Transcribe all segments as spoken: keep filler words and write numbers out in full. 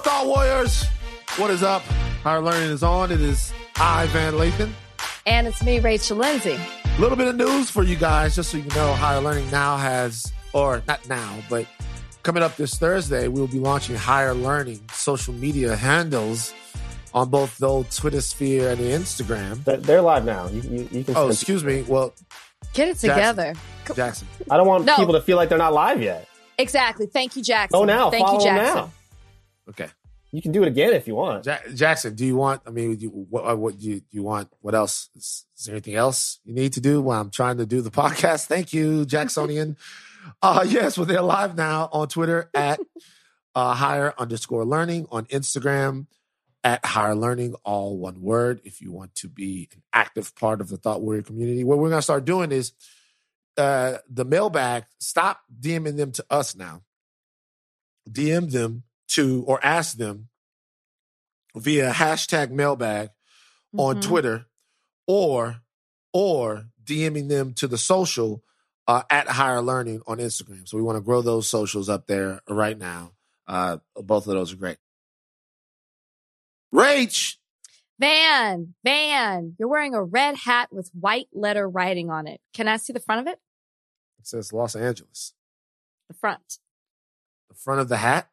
Thought Warriors? What is up? Higher Learning is on. It is I, Van Lathan. And it's me, Rachel Lindsay. A little bit of news for you guys, just so you know. Higher Learning now has, or not now, but coming up this Thursday, we'll be launching Higher Learning social media handles on both the old Twitter sphere and the Instagram. They're live now. You, you, you can. Oh, excuse me. Well, get it together, Jackson. Jackson. I don't want no. people to feel like they're not live yet. Exactly. Thank you, Jackson. Go now. Thank Follow you, Jackson. Now. Okay. You can do it again if you want. Ja- Jackson, do you want? I mean, you, what? What do you, do you want? What else? Is, is there anything else you need to do while I'm trying to do the podcast? Thank you, Jacksonian. uh yes, well, they're live now on Twitter at uh, higher underscore learning, on Instagram at Higher Learning, all one word. If you want to be an active part of the Thought Warrior community, what we're going to start doing is uh, the mailbag. Stop DMing them to us now. D M them to, or ask them via hashtag mailbag mm-hmm. on Twitter, or or DMing them to the social uh, at Higher Learning on Instagram. So we want to grow those socials up there right now. Uh, both of those are great. Rach. Van, Van, you're wearing a red hat with white letter writing on it. Can I see the front of it? It says Los Angeles. The front. The front of the hat?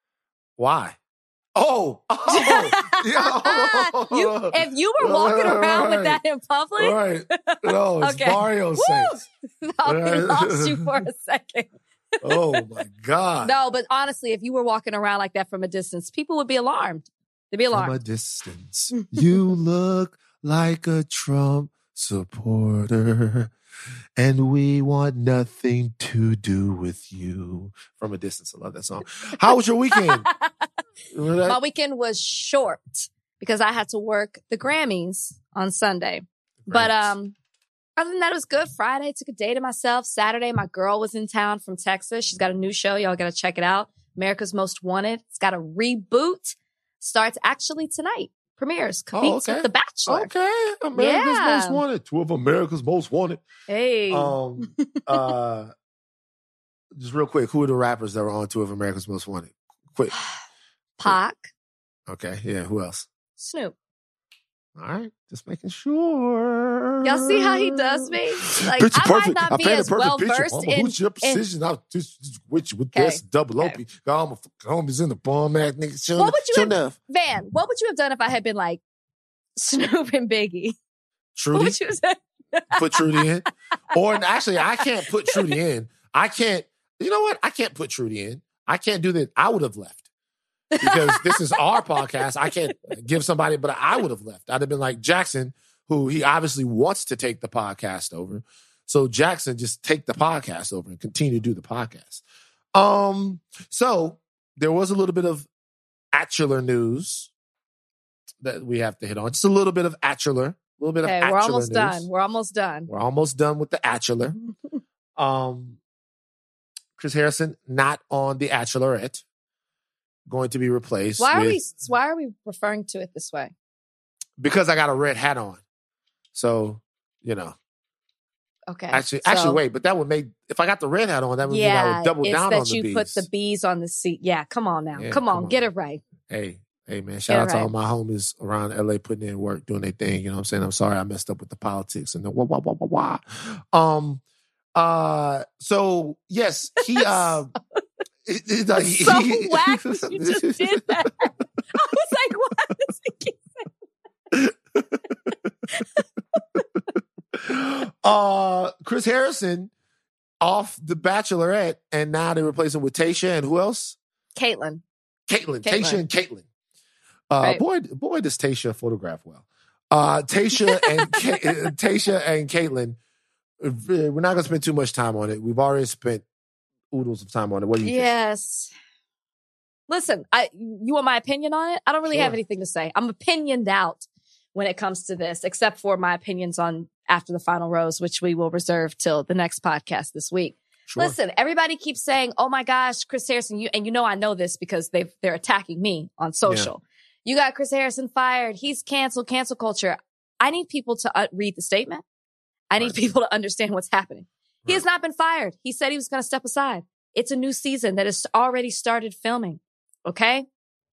Why? Oh, oh, yeah. you, if you were walking right, around right. with that in public, right? No, it's okay. Mario Saints. No, we lost you for a second. Oh my God! No, but honestly, if you were walking around like that from a distance, people would be alarmed. They'd be alarmed. From a distance, you look like a Trump supporter, and we want nothing to do with you. From a distance, I love that song. How was your weekend? My weekend was short because I had to work the Grammys on Sunday. But um, other than that, it was good. Friday, took a day to myself. Saturday, my girl was in town from Texas. She's got a new show. Y'all got to check it out. America's Most Wanted. It's got a reboot. Starts actually tonight. Premieres. Competes oh, okay. with The Bachelor. Okay. America's yeah. Most Wanted. Two of America's Most Wanted. Hey. Um, uh, just real quick, who are the rappers that were on Two of America's Most Wanted? Quick. Pac. Okay. Yeah. Who else? Snoop. All right. Just making sure. Y'all see how he does me? Like, picture I perfect. might not I be as well picture. versed Mama, in. Who's your precision? I'll just, just with you with okay. this double okay. O P. All my homies in the bomb act niggas. Sure, what would you sure have, enough. Van, what would you have done if I had been like Snoop and Biggie? Trudy? What would you have done? Put Trudy in. Or actually, I can't put Trudy in. I can't, you know what? I can't put Trudy in. I can't do that. I would have left. Because this is our podcast. I can't give somebody, but I would have left. I'd have been like Jackson, who he obviously wants to take the podcast over. So Jackson, just take the podcast over and continue to do the podcast. Um, so there was a little bit of Atchular news that we have to hit on. Just a little bit of Atchular. A little bit okay, of Atchular we're almost news. done. We're almost done. We're almost done with the Atchular. um, Chris Harrison, not on the Atchulorette. Going to be replaced. Why are with, we? Why are we referring to it this way? Because I got a red hat on, so you know. Okay. Actually, so, actually, wait. But that would make if I got the red hat on, that would yeah, mean I would double it's down that on the you bees. put the bees on the seat. Yeah, come on now, Yeah, come, on, come on. get it right. Hey, hey, man! Shout Get out to right. all my homies around L A putting in work, doing their thing. You know what I'm saying? I'm sorry I messed up with the politics and the wah wah wah wah wah. Um. Uh. So yes, he. uh It, it, uh, he, so he, whack that you just did that. I was like, why does he keep saying uh, Chris Harrison off The Bachelorette, and now they replace him with Tasha and who else? Caitlyn. Caitlyn. Caitlyn. Tasha and Caitlyn. Uh, right. Boy, boy, does Tasha photograph well. Uh, Tasha and Ka- Tasha and Caitlyn. We're not going to spend too much time on it. We've already spent oodles of time on it. What do you yes. think? Listen, I you want my opinion on it? I don't really Sure. have anything to say. I'm opinioned out when it comes to this, except for my opinions on After the Final Rose, which we will reserve till the next podcast this week. Sure. Listen, everybody keeps saying, "Oh my gosh, Chris Harrison," you and you know I know this because they they're attacking me on social. Yeah. You got Chris Harrison fired. He's canceled. Cancel culture. I need people to uh, read the statement. I need Right. people to understand what's happening. He has not been fired. He said he was going to step aside. It's a new season that has already started filming. Okay?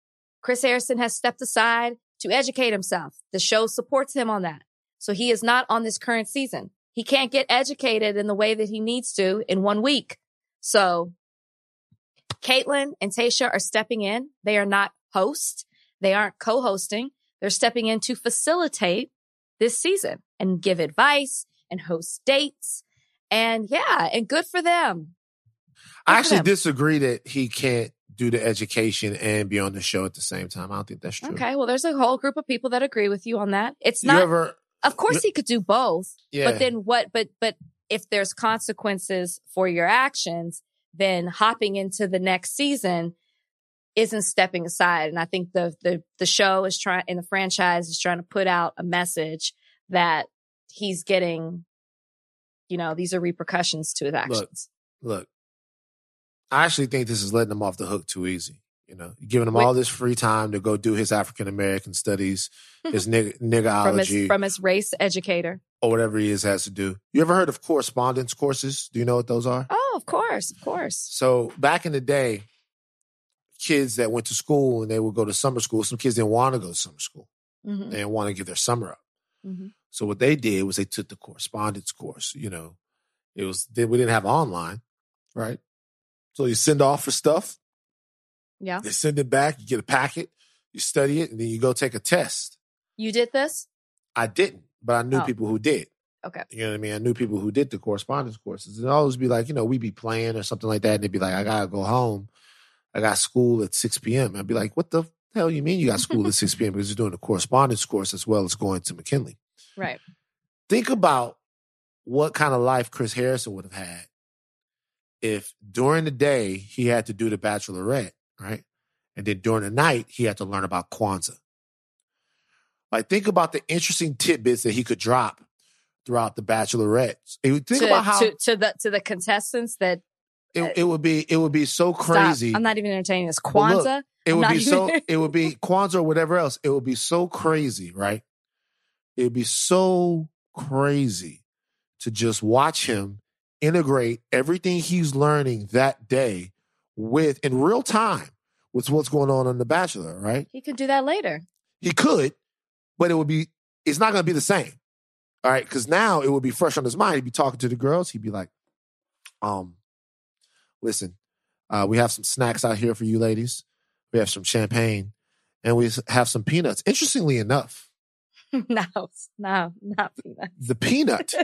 Chris Harrison has stepped aside to educate himself. The show supports him on that. So he is not on this current season. He can't get educated in the way that he needs to in one week. So Caitlin and Tayshia are stepping in. They are not hosts. They aren't co-hosting. They're stepping in to facilitate this season and give advice and host dates. And yeah, and good for them. Good I actually them. disagree that he can't do the education and be on the show at the same time. I don't think that's true. Okay, well, there's a whole group of people that agree with you on that. It's You not, ever, of course he could do both, Yeah. but then what, but, but if there's consequences for your actions, then hopping into the next season isn't stepping aside. And I think the, the, the show is trying, and the franchise is trying to put out a message that he's getting, you know, these are repercussions to his actions. Look, look, I actually think this is letting him off the hook too easy. You know, giving him Wait. all this free time to go do his African American studies, his nig- from niggerology, his, from his race educator. or whatever he is has to do. You ever heard of correspondence courses? Do you know what those are? Oh, of course, of course. So back in the day, kids that went to school and they would go to summer school, some kids didn't want to go to summer school. Mm-hmm. They didn't want to give their summer up. Mm-hmm. So what they did was they took the correspondence course. You know, it was, we didn't have online, right? So you send off for stuff. Yeah. They send it back. You get a packet. You study it, and then you go take a test. You did this? I didn't, but I knew Oh. people who did. Okay. You know what I mean? I knew people who did the correspondence courses. And it'd always be like, you know, we'd be playing or something like that, and they'd be like, I gotta go home. I got school at six p.m. I'd be like, what the hell you mean you got school at six p.m.? Because you're doing a correspondence course as well as going to McKinley. Right. Think about what kind of life Chris Harrison would have had if during the day he had to do the Bachelorette, right? And then during the night, he had to learn about Kwanzaa. Like, think about the interesting tidbits that he could drop throughout the Bachelorette. Think to, about how to, to the to the contestants that it, it would be. It would be so crazy. Stop. I'm not even entertaining this. But Kwanzaa. look, it I'm would not be even- so. It would be Kwanzaa or whatever else. It would be so crazy, right? It would be so crazy to just watch him integrate everything he's learning that day with in real time with what's going on on The Bachelor, right? He could do that later. He could, but it would be. It's not going to be the same, all right? Because now it would be fresh on his mind. He'd be talking to the girls. He'd be like, "Um, listen, uh, we have some snacks out here for you ladies. We have some champagne, and we have some peanuts." Interestingly enough, no, no, not peanut. the peanut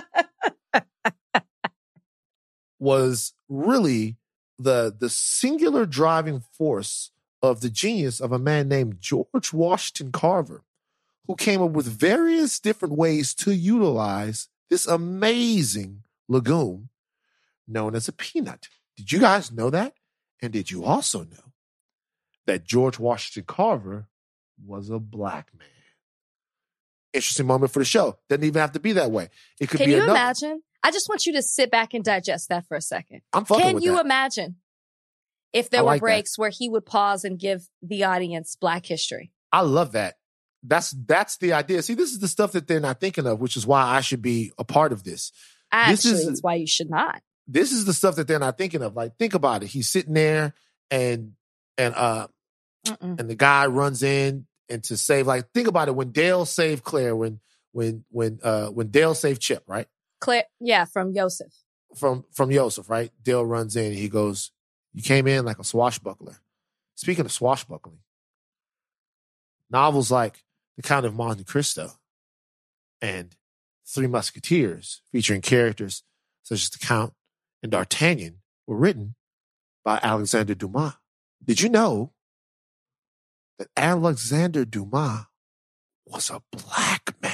was really the the singular driving force of the genius of a man named George Washington Carver, who came up with various different ways to utilize this amazing legume known as a peanut. Did you guys know that? And did you also know that George Washington Carver was a black man? Interesting moment for the show. Doesn't even have to be that way. It could Can be you another. imagine? I just want you to sit back and digest that for a second. I'm fucking Can with you that. imagine if there I were like that. breaks where he would pause and give the audience Black history? I love that. That's that's the idea. See, this is the stuff that they're not thinking of, which is why I should be a part of this. Actually, is- it's why you should not. This is the stuff that they're not thinking of. Like, think about it. He's sitting there, and and uh, Mm-mm. and the guy runs in and to save. Like, think about it. When Dale saved Claire, when when when uh when Dale saved Chip, right? Claire, yeah, from Yosef. From from Yosef, right? Dale runs in. And he goes, "You came in like a swashbuckler." Speaking of swashbuckling, novels like The Count of Monte Cristo and Three Musketeers, featuring characters such as the Count and D'Artagnan, were written by Alexander Dumas. Did you know that Alexander Dumas was a black man?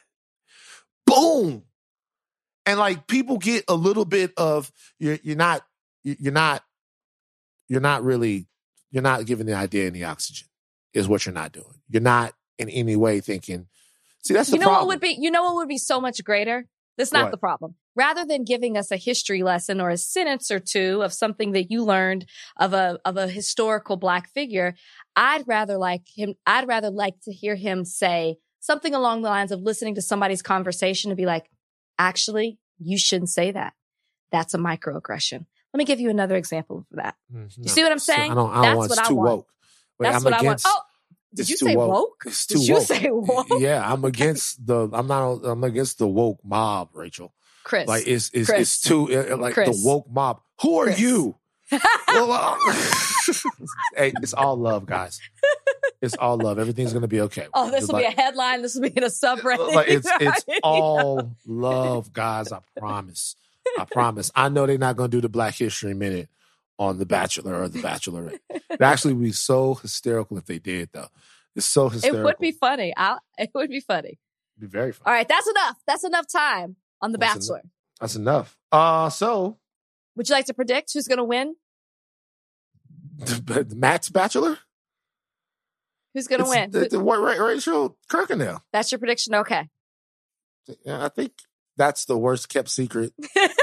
Boom! And like, people get a little bit of you're you're not you're not you're not really you're not giving the idea any oxygen, is what you're not doing. You're not in any way thinking. See, that's the You know problem. what would be? You know what would be so much greater? That's not What? the problem. Rather than giving us a history lesson or a sentence or two of something that you learned of a of a historical Black figure, I'd rather like him. I'd rather like to hear him say something along the lines of listening to somebody's conversation and be like, "Actually, you shouldn't say that. That's a microaggression." Let me give you another example of that. Mhm. You see what I'm So saying? I don't. I don't That's want. what It's I too want. woke. Wait, That's I'm what against, I want. Oh, did you say woke. woke? It's too did you woke. say woke? Yeah, I'm against the. I'm not. I'm against the woke mob, Rachel. Chris, like it's it's Chris. it's too like Chris. the woke mob. Who are Chris. you? well, uh, hey, it's all love, guys. It's all love. Everything's gonna be okay. Oh, this will like, be a headline. This will be in a subreddit. Like it's it's all love, guys. I promise. I promise. I know they're not gonna do the Black History Minute on The Bachelor or The Bachelorette. It'd actually be so hysterical if they did, though. It's so hysterical. It would be funny. I'll, it would be funny. It'd be very funny. All right, that's enough. That's enough time on The That's Bachelor. Enough. That's enough. Uh, so. Would you like to predict who's going to win? Matt's Bachelor? Who's going to win? It's, it's, Rachel Kirkendall. That's your prediction? Okay. Yeah, I think that's the worst kept secret.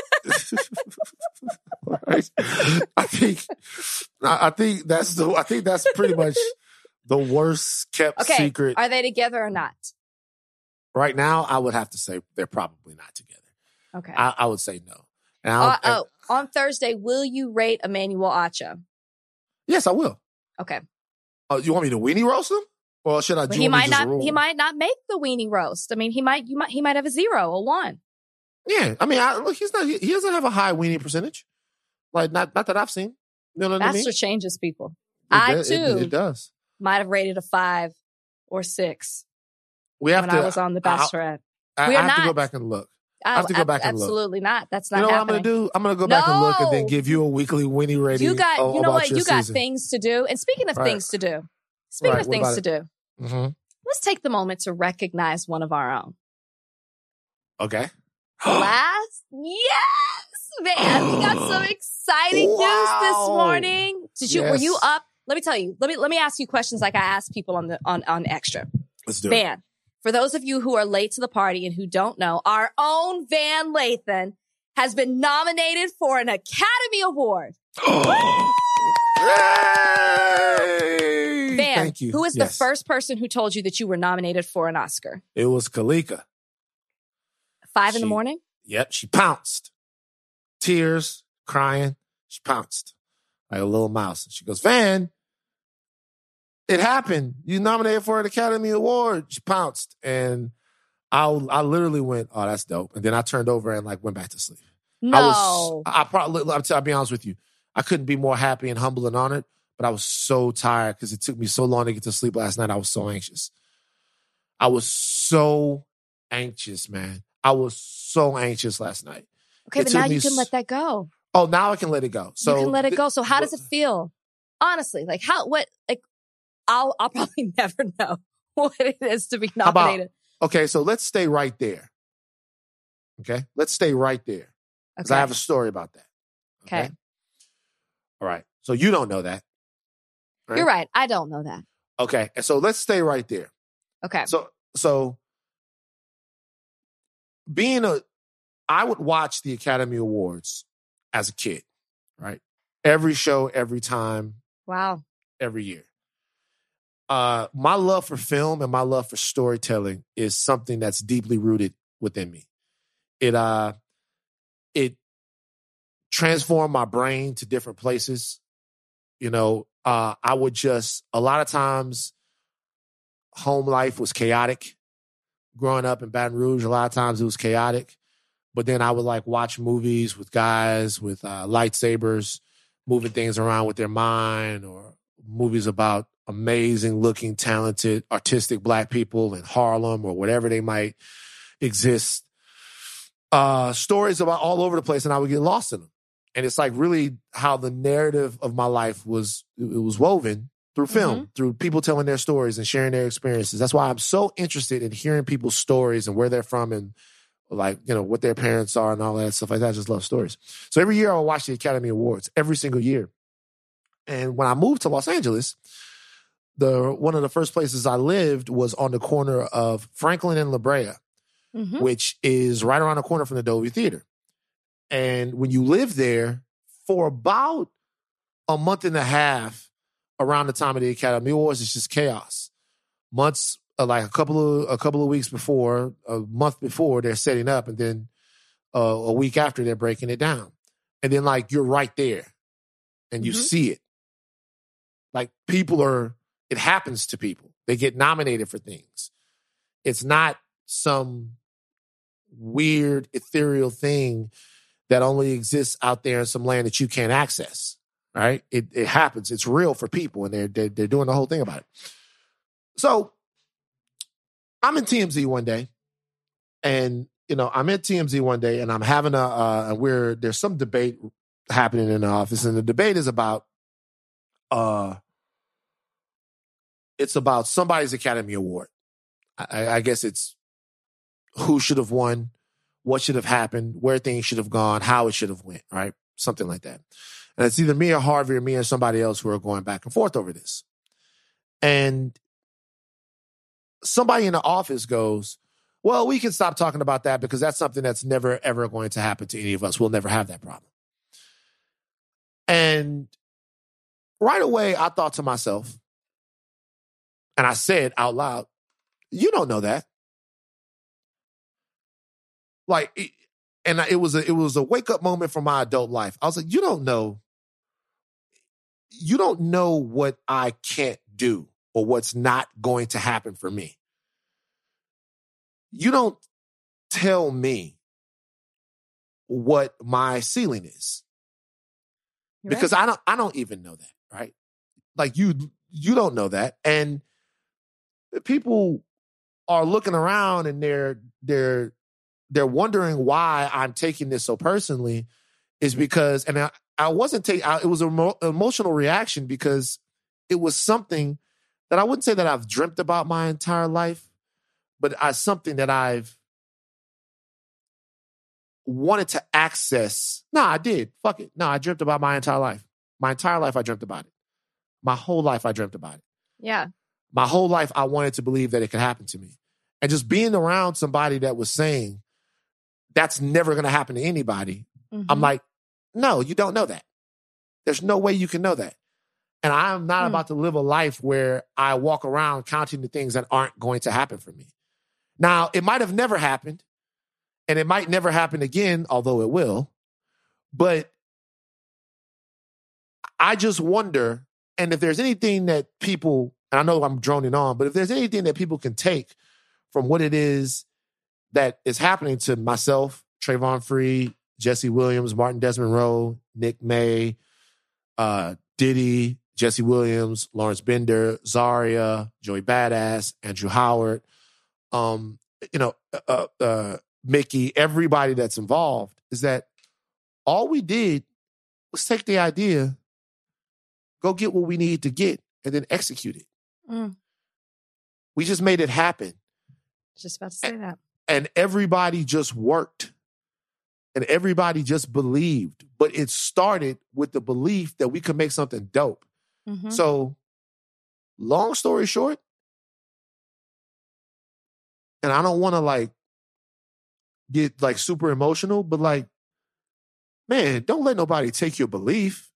Right? I think, I think that's the. I think that's pretty much the worst kept okay. secret. Are they together or not? Right now, I would have to say they're probably not together. Okay. I, I would say no. And uh, oh, on Thursday, will you rate Emmanuel Acha? Yes, I will. Okay. Uh, you want me to weenie roast him, or should I? Well, he might not. He might not make the weenie roast. I mean, he might. You might. He might have a zero, a one. Yeah, I mean, I, look, he's not. He, he doesn't have a high weenie percentage. Like not, not that I've seen. You know what Bachelor I mean? changes people. It I does, too. It, it does. Might have rated a five or six. We have when to. I was on The Bachelorette. I, we I are have not. to go back and look. I have to go back and absolutely look. Absolutely not. That's not You know happening. what I'm going to do? I'm going to go back no. and look and then give you a weekly Winnie rating. You got, o- you know what? your You got season. things to do. And speaking of Right. things to do, speaking Right. of What things about to it? do, Mm-hmm. let's take the moment to recognize one of our own. Okay. Last, yes, man, we got some exciting Wow. news this morning. Did you? Were Yes. you up? Let me tell you. Let me let me ask you questions like I ask people on the on on Extra. Let's do it. Van, for those of you who are late to the party and who don't know, our own Van Lathan has been nominated for an Academy Award. Yay! Van, Thank you. who is Yes. the first person who told you that you were nominated for an Oscar? It was Kalika. Five in She- the morning? Yep, she pounced. Tears, crying. She pounced like a little mouse. She goes, Van, it happened. You nominated for an Academy Award. She pounced. And I I literally went, oh, that's dope. And then I turned over and like went back to sleep. No. I was, I probably, I'll, tell, I'll be honest with you. I couldn't be more happy and humble and honored, but I was so tired because it took me so long to get to sleep last night. I was so anxious. I was so anxious, man. I was so anxious last night. Okay, It but took now me you can s- let that go. Oh, now I can let it go. So you can let it th- go. So how but- does it feel? Honestly, like how, what, like, I'll, I'll probably never know what it is to be How about- nominated. Okay, so let's stay right there. Okay, let's stay right there because Okay. I have a story about that. Okay. All right. So you don't know that. Right? You're right. I don't know that. Okay, and so let's stay right there. Okay. So so being a, I would watch the Academy Awards as a kid, right? Every show, every time, Wow. every year. Uh, my love for film and my love for storytelling is something that's deeply rooted within me. It uh, it transformed my brain to different places. You know, uh, I would just a lot of times, home life was chaotic. Growing up in Baton Rouge, a lot of times it was chaotic. But then I would like watch movies with guys with uh, lightsabers, moving things around with their mind, or movies about amazing looking, talented, artistic Black people in Harlem or whatever they might exist. Uh, stories about all over the place, and I would get lost in them. And it's like really how the narrative of my life was, it was woven through film, Mm-hmm. through people telling their stories and sharing their experiences. That's why I'm so interested in hearing people's stories and where they're from and like, you know, what their parents are and all that stuff like that. I just love stories. So every year I would watch the Academy Awards, every single year. And when I moved to Los Angeles, the one of the first places I lived was on the corner of Franklin and La Brea, Mm-hmm. which is right around the corner from the Dolby Theater. And when you live there for about a month and a half around the time of the Academy Awards, it's just chaos. Months, uh, like a couple of a couple of weeks before, a month before, they're setting up, and then uh, a week after, they're breaking it down. And then, like, you're right there, and you Mhm. see it. Like, people are It happens to people. They get nominated for things. It's not some weird, ethereal thing that only exists out there in some land that you can't access, right? It it happens. It's real for people, and they're, they're, they're doing the whole thing about it. So I'm in T M Z one day, and, you know, I'm at T M Z one day, and I'm having a, uh, we're, there's some debate happening in the office, and the debate is about, uh, it's about somebody's Academy Award. I, I guess it's who should have won, what should have happened, where things should have gone, how it should have went, right? Something like that. And it's either me or Harvey or me or somebody else who are going back and forth over this. And somebody in the office goes, well, we can stop talking about that because that's something that's never, ever going to happen to any of us. We'll never have that problem. And right away, I thought to myself, and I said out loud, you don't know that. Like, it, and it was a, it was a wake up moment for my adult life. I was like, you don't know, you don't know what I can't do or what's not going to happen for me. You don't tell me what my ceiling is. You're because right. I don't, I don't even know that, right? Like you, you don't know that. And people are looking around and they're, they're, they're wondering why I'm taking this so personally is because, and I, I wasn't taking, it was an emo- emotional reaction because it was something that I wouldn't say that I've dreamt about my entire life, but I, something that I've wanted to access. No, I did. Fuck it. No, I dreamt about my entire life. My entire life, I dreamt about it. My whole life, I dreamt about it. Yeah. My whole life, I wanted to believe that it could happen to me. And just being around somebody that was saying, that's never going to happen to anybody. Mm-hmm. I'm like, no, you don't know that. There's no way you can know that. And I'm not mm. about to live a life where I walk around counting the things that aren't going to happen for me. Now, it might have never happened, and it might never happen again, although it will. But I just wonder, and if there's anything that people, and I know I'm droning on, but if there's anything that people can take from what it is that is happening to myself, Trayvon Free, Jesse Williams, Martin Desmond Rowe, Nick May, uh, Diddy, Jesse Williams, Lawrence Bender, Zaria, Joey Badass, Andrew Howard, um, you know, uh, uh, Mickey, everybody that's involved, is that all we did was take the idea, go get what we need to get, and then execute it. Mm. We just made it happen. Just about to say and, that. And everybody just worked. And everybody just believed. But it started with the belief that we could make something dope. Mm-hmm. So, long story short, and I don't want to like get like super emotional, but like, man, don't let nobody take your belief.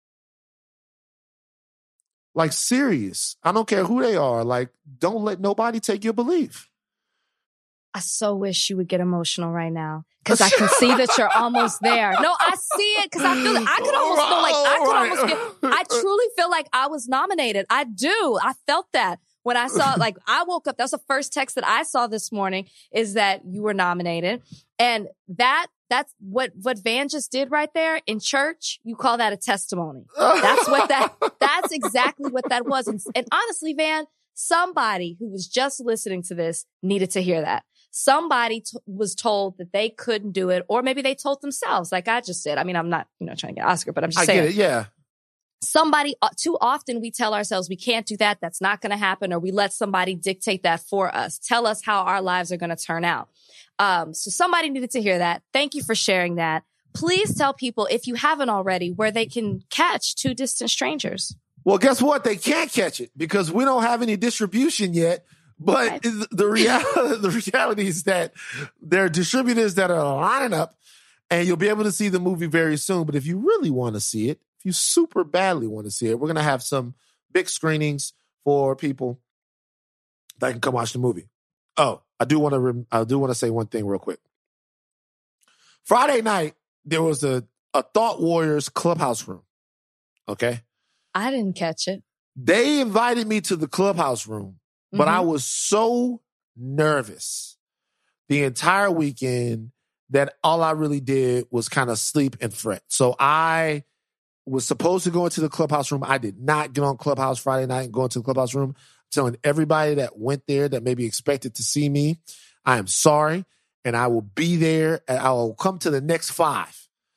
Like, serious. I don't care who they are. Like, don't let nobody take your belief. I so wish you would get emotional right now because I can see that you're almost there. No, I see it because I feel I could almost feel like I could almost get, I truly feel like I was nominated. I do. I felt that when I saw, like, I woke up. That was the first text that I saw this morning is that you were nominated. And that, that's what, what Van just did right there in church. You call that a testimony. That's what that, that's exactly what that was. And, and honestly, Van, somebody who was just listening to this needed to hear that. Somebody t- was told that they couldn't do it, or maybe they told themselves, like I just said. I mean, I'm not, you know, trying to get Oscar, but I'm just I saying. Get it, yeah. Somebody, uh, too often we tell ourselves we can't do that, that's not going to happen, or we let somebody dictate that for us, tell us how our lives are going to turn out. Um, so somebody needed to hear that. Thank you for sharing that. Please tell people, if you haven't already, where they can catch Two Distant Strangers. Well, guess what? They can't catch it because we don't have any distribution yet. But right. the reality, the reality is that there are distributors that are lining up, and you'll be able to see the movie very soon. But if you really want to see it, if you super badly want to see it, we're going to have some big screenings for people that can come watch the movie. Oh, I do want to. Rem- I do want to say one thing real quick. Friday night there was a a Thought Warriors clubhouse room. Okay, I didn't catch it. They invited me to the clubhouse room, but mm-hmm. I was so nervous the entire weekend that all I really did was kind of sleep and fret. So I was supposed to go into the clubhouse room. I did not get on Clubhouse Friday night and go into the clubhouse room. I'm telling everybody that went there that maybe expected to see me, I am sorry, and I will be there, and I will come to the next five.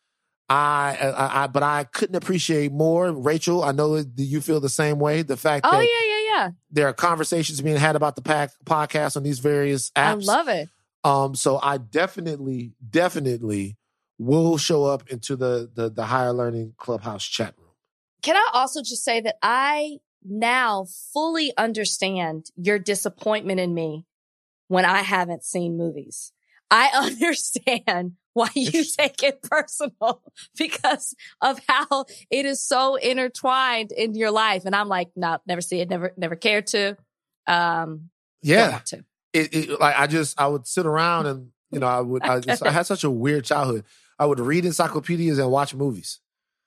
I, I, I, but I couldn't appreciate more, Rachel. I know that you feel the same way. The fact oh, that yeah, yeah, yeah. there are conversations being had about the pack, podcast on these various apps. I love it. Um, so I definitely, definitely will show up into the, the the Higher Learning Clubhouse chat room. Can I also just say that I now fully understand your disappointment in me when I haven't seen movies. I understand why you take it personal because of how it is so intertwined in your life. And I'm like, no, never see it, never, never cared to. Um, yeah. Don't want to. It, it, like I just, I would sit around and, you know, I would, I, just, I had such a weird childhood. I would read encyclopedias and watch movies.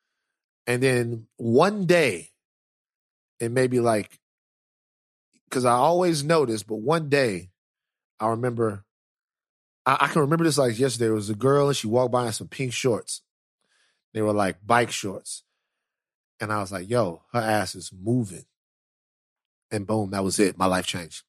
And then one day, it may be like, because I always noticed, but one day, I remember, I, I can remember this like yesterday. There was a girl and she walked by in some pink shorts. They were like bike shorts. And I was like, yo, her ass is moving. And boom, that was it. My life changed.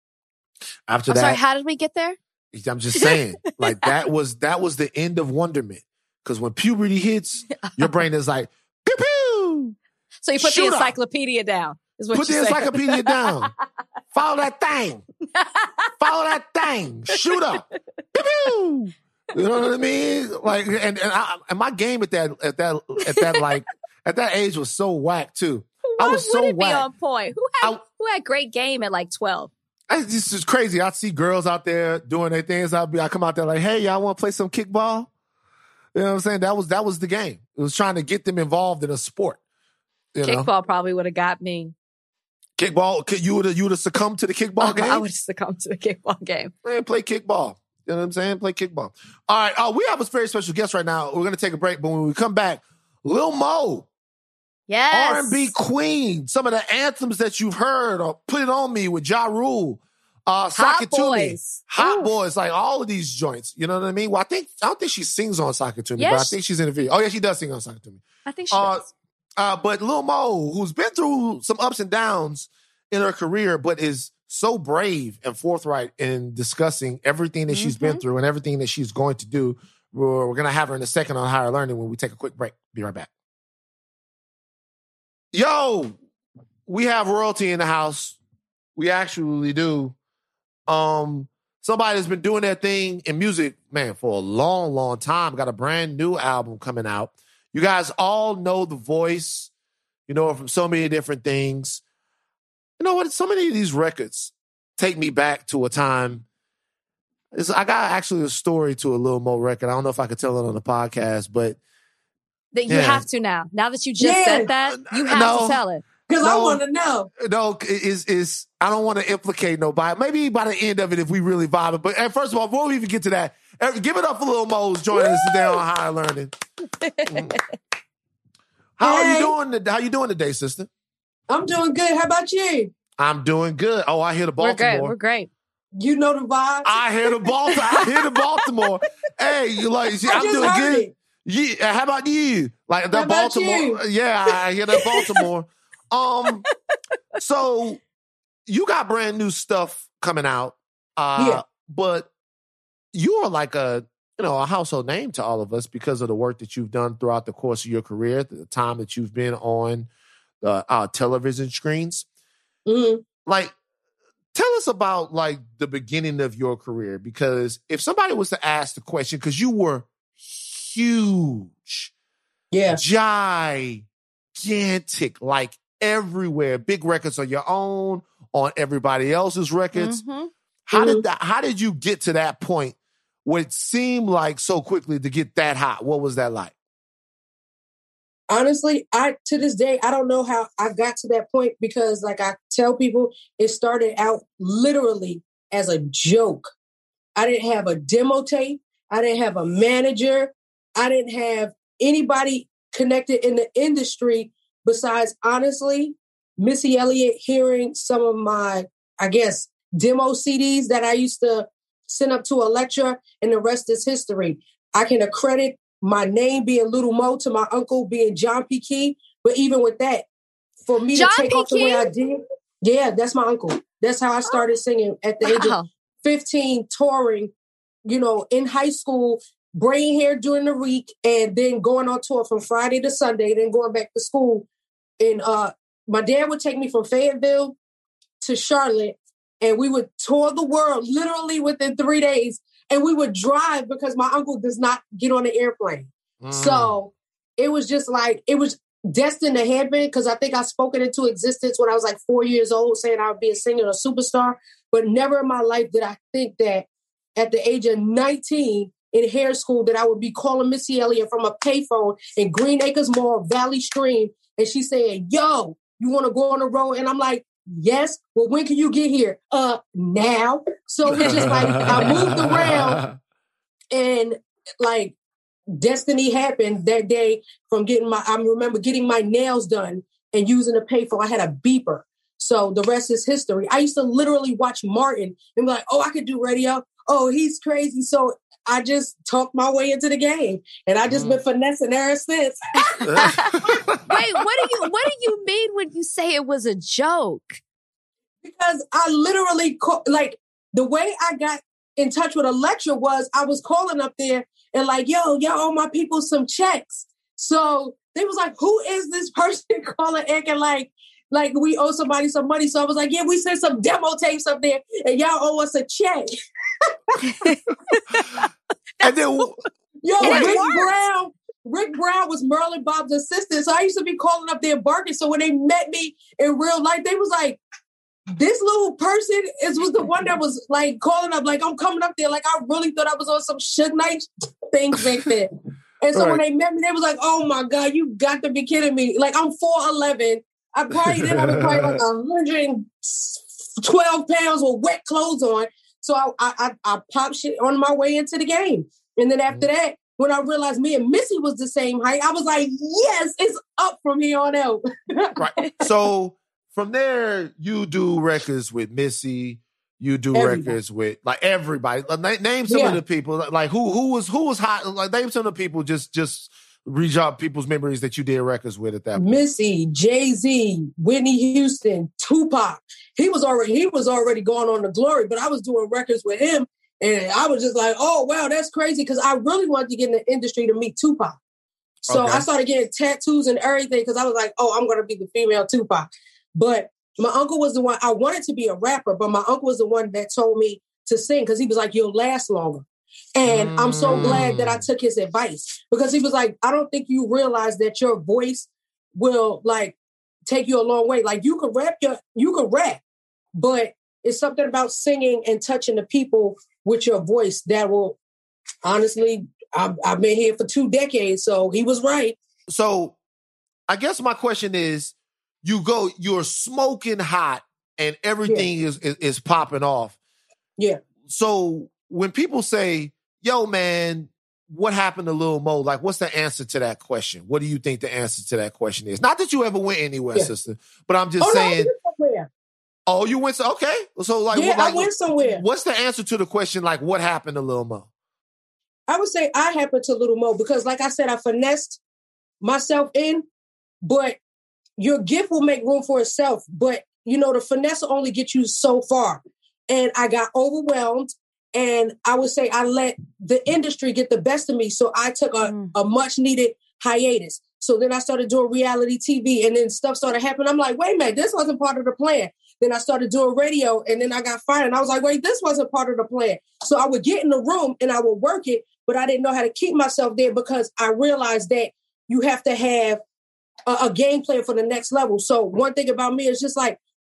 After I'm that, sorry, how did we get there? I'm just saying, like that was that was the end of wonderment. Because when puberty hits, your brain is like, pew pew. So you put Shoot the encyclopedia up. down. Is what put you the say. encyclopedia down. Follow that thing. Follow that thing. Shoot up. Pew pew. You know what I mean? Like, and and, I, and my game at that at that at that like at that age was so whack too. Why I was would so it whack. be on point? Who had I, who had great game at like twelve? It's just crazy. I see girls out there doing their things. I'll be, I come out there like, hey, y'all want to play some kickball? You know what I'm saying? That was that was the game. It was trying to get them involved in a sport. You Kickball know? probably would have got me. Kickball, you would have you would have succumbed to the kickball game? I would have succumbed to the kickball game. Man, play kickball. You know what I'm saying? Play kickball. All right. Uh, we have a very special guest right now. We're going to take a break, but when we come back, Lil Mo. Yes. R and B queen. Some of the anthems that you've heard or Put It On Me with Ja Rule. Uh, Hot Sakatumi. Boys. Hot Ooh. Boys. Like all of these joints. You know what I mean? Well, I think, I don't think she sings on Sakatumi, Yes. but I think she's in the video. Oh, yeah, she does sing on Sakatumi. I think she Uh, does. Uh, but Lil Mo, who's been through some ups and downs in her career, but is so brave and forthright in discussing everything that mm-hmm. she's been through and everything that she's going to do. We're, we're going to have her in a second on Higher Learning when we take a quick break. Be right back. Yo, we have royalty in the house. We actually do. Um, somebody that's been doing their thing in music, man, for a long, long time. Got a brand new album coming out. You guys all know The Voice. You know her from so many different things. You know what? So many of these records take me back to a time. It's, I got actually a story to a Lil Mo record. I don't know if I could tell it on the podcast, but that you yeah. have to now. Now that you just yeah. said that, you have no, to tell it. Because no, I want to know. No, is is I don't want to implicate nobody. Maybe by the end of it, if we really vibe it. But and first of all, before we even get to that, give it up for Lil Mo who's joining Woo! us today on Higher Learning. Mm. How hey. are you doing? How you doing today, sister? I'm doing good. How about you? I'm doing good. Oh, I hear the Baltimore. We're great. We're great. You know the vibes. I hear the Baltimore. I hear the Baltimore. Hey, you like? See, I'm doing good. It. Yeah. How about you? Like that Baltimore? You? Yeah, I hear that Baltimore. um. So you got brand new stuff coming out. Uh, yeah. But you are like a you know a household name to all of us because of the work that you've done throughout the course of your career, the time that you've been on the uh, television screens. Mm-hmm. Like. Tell us about like the beginning of your career, because if somebody was to ask the question, because you were huge, yeah, gigantic, like everywhere, big records on your own, on everybody else's records. Mm-hmm. How mm-hmm. did that? How did you get to that point where it seemed like so quickly to get that hot? What was that like? Honestly, I to this day, I don't know how I got to that point because, like I tell people, it started out literally as a joke. I didn't have a demo tape. I didn't have a manager. I didn't have anybody connected in the industry besides, honestly, Missy Elliott hearing some of my, I guess, demo C Ds that I used to send up to a lecture, and the rest is history. I can accredit my name being Little Mo to my uncle being John P. Key. But even with that, for me John to take P. off the Key? way I did, yeah, that's my uncle. That's how I started singing at the age Wow. of fifteen, touring, you know, in high school, braiding hair during the week, and then going on tour from Friday to Sunday, then going back to school. And uh, my dad would take me from Fayetteville to Charlotte, and we would tour the world literally within three days. And we would drive because my uncle does not get on the airplane. Mm. So it was just like, it was destined to happen, because I think I spoke it into existence when I was like four years old, saying I would be a singer, a superstar. But never in my life did I think that at the age of nineteen in hair school that I would be calling Missy Elliott from a payphone in Green Acres Mall, Valley Stream. And she saying, yo, you want to go on the road? And I'm like, yes. Well, when can you get here? Uh, now. So it's just like I moved around, and like destiny happened that day from getting my, I remember getting my nails done and using a payphone. I had a beeper. So the rest is history. I used to literally watch Martin and be like, oh, I could do radio. Oh, he's crazy. So I just talked my way into the game, and I just mm. been finessing ever since. Wait, what do you what do you mean when you say it was a joke? Because I literally call, like the way I got in touch with Elektra was I was calling up there and like, yo, y'all owe my people some checks. So they was like, who is this person calling acting like like we owe somebody some money? So I was like, yeah, we sent some demo tapes up there, and y'all owe us a check. And then, yo, and Rick Brown, Rick Brown was Merlin Bob's assistant. So I used to be calling up there barking. So when they met me in real life, they was like, this little person is was the one that was like calling up, like, I'm coming up there. Like, I really thought I was on some Suge Knight things back then. And so right. when they met me, they was like, oh my God, you got to be kidding me. Like, I'm four eleven. I probably then I was probably like one hundred twelve pounds with wet clothes on. So I, I I popped shit on my way into the game. And then after that, when I realized me and Missy was the same height, I was like, yes, it's up from here on out. Right. So from there, you do records with Missy. You do everybody. records with like everybody. Like, name some yeah. of the people. Like who who was who was hot. Like name some of the people. Just just re-jog people's memories that you did records with at that point. Missy, Jay-Z, Whitney Houston, Tupac. He was already he was already going on to glory, but I was doing records with him, and I was just like, oh wow, that's crazy, because I really wanted to get in the industry to meet Tupac. So okay. I started getting tattoos and everything because I was like, oh, I'm going to be the female Tupac. But my uncle was the one, I wanted to be a rapper, but my uncle was the one that told me to sing, because he was like, you'll last longer. And mm. I'm so glad that I took his advice, because he was like, I don't think you realize that your voice will like take you a long way. Like you can rap your, you can rap, but it's something about singing and touching the people with your voice that will, honestly, I've, I've been here for two decades, so he was right. So I guess my question is, you go, you're smoking hot and everything yeah. is, is is popping off. Yeah. So when people say, yo, man, what happened to Lil Mo? Like, what's the answer to that question? What do you think the answer to that question is? Not that you ever went anywhere, yeah. sister, but I'm just oh, saying. No, I went oh, you went, so, okay. So like, yeah, what, like, I went somewhere. What's the answer to the question? Like, what happened to Lil Mo? I would say I happened to Little Mo because, like I said, I finessed myself in, but your gift will make room for itself. But, you know, the finesse will only get you so far. And I got overwhelmed. And I would say I let the industry get the best of me. So I took a, mm. a much needed hiatus. So then I started doing reality T V, and then stuff started happening. I'm like, wait a minute, this wasn't part of the plan. Then I started doing radio, and then I got fired. And I was like, wait, this wasn't part of the plan. So I would get in the room and I would work it, but I didn't know how to keep myself there, because I realized that you have to have a, a game plan for the next level. So one thing about me is just like,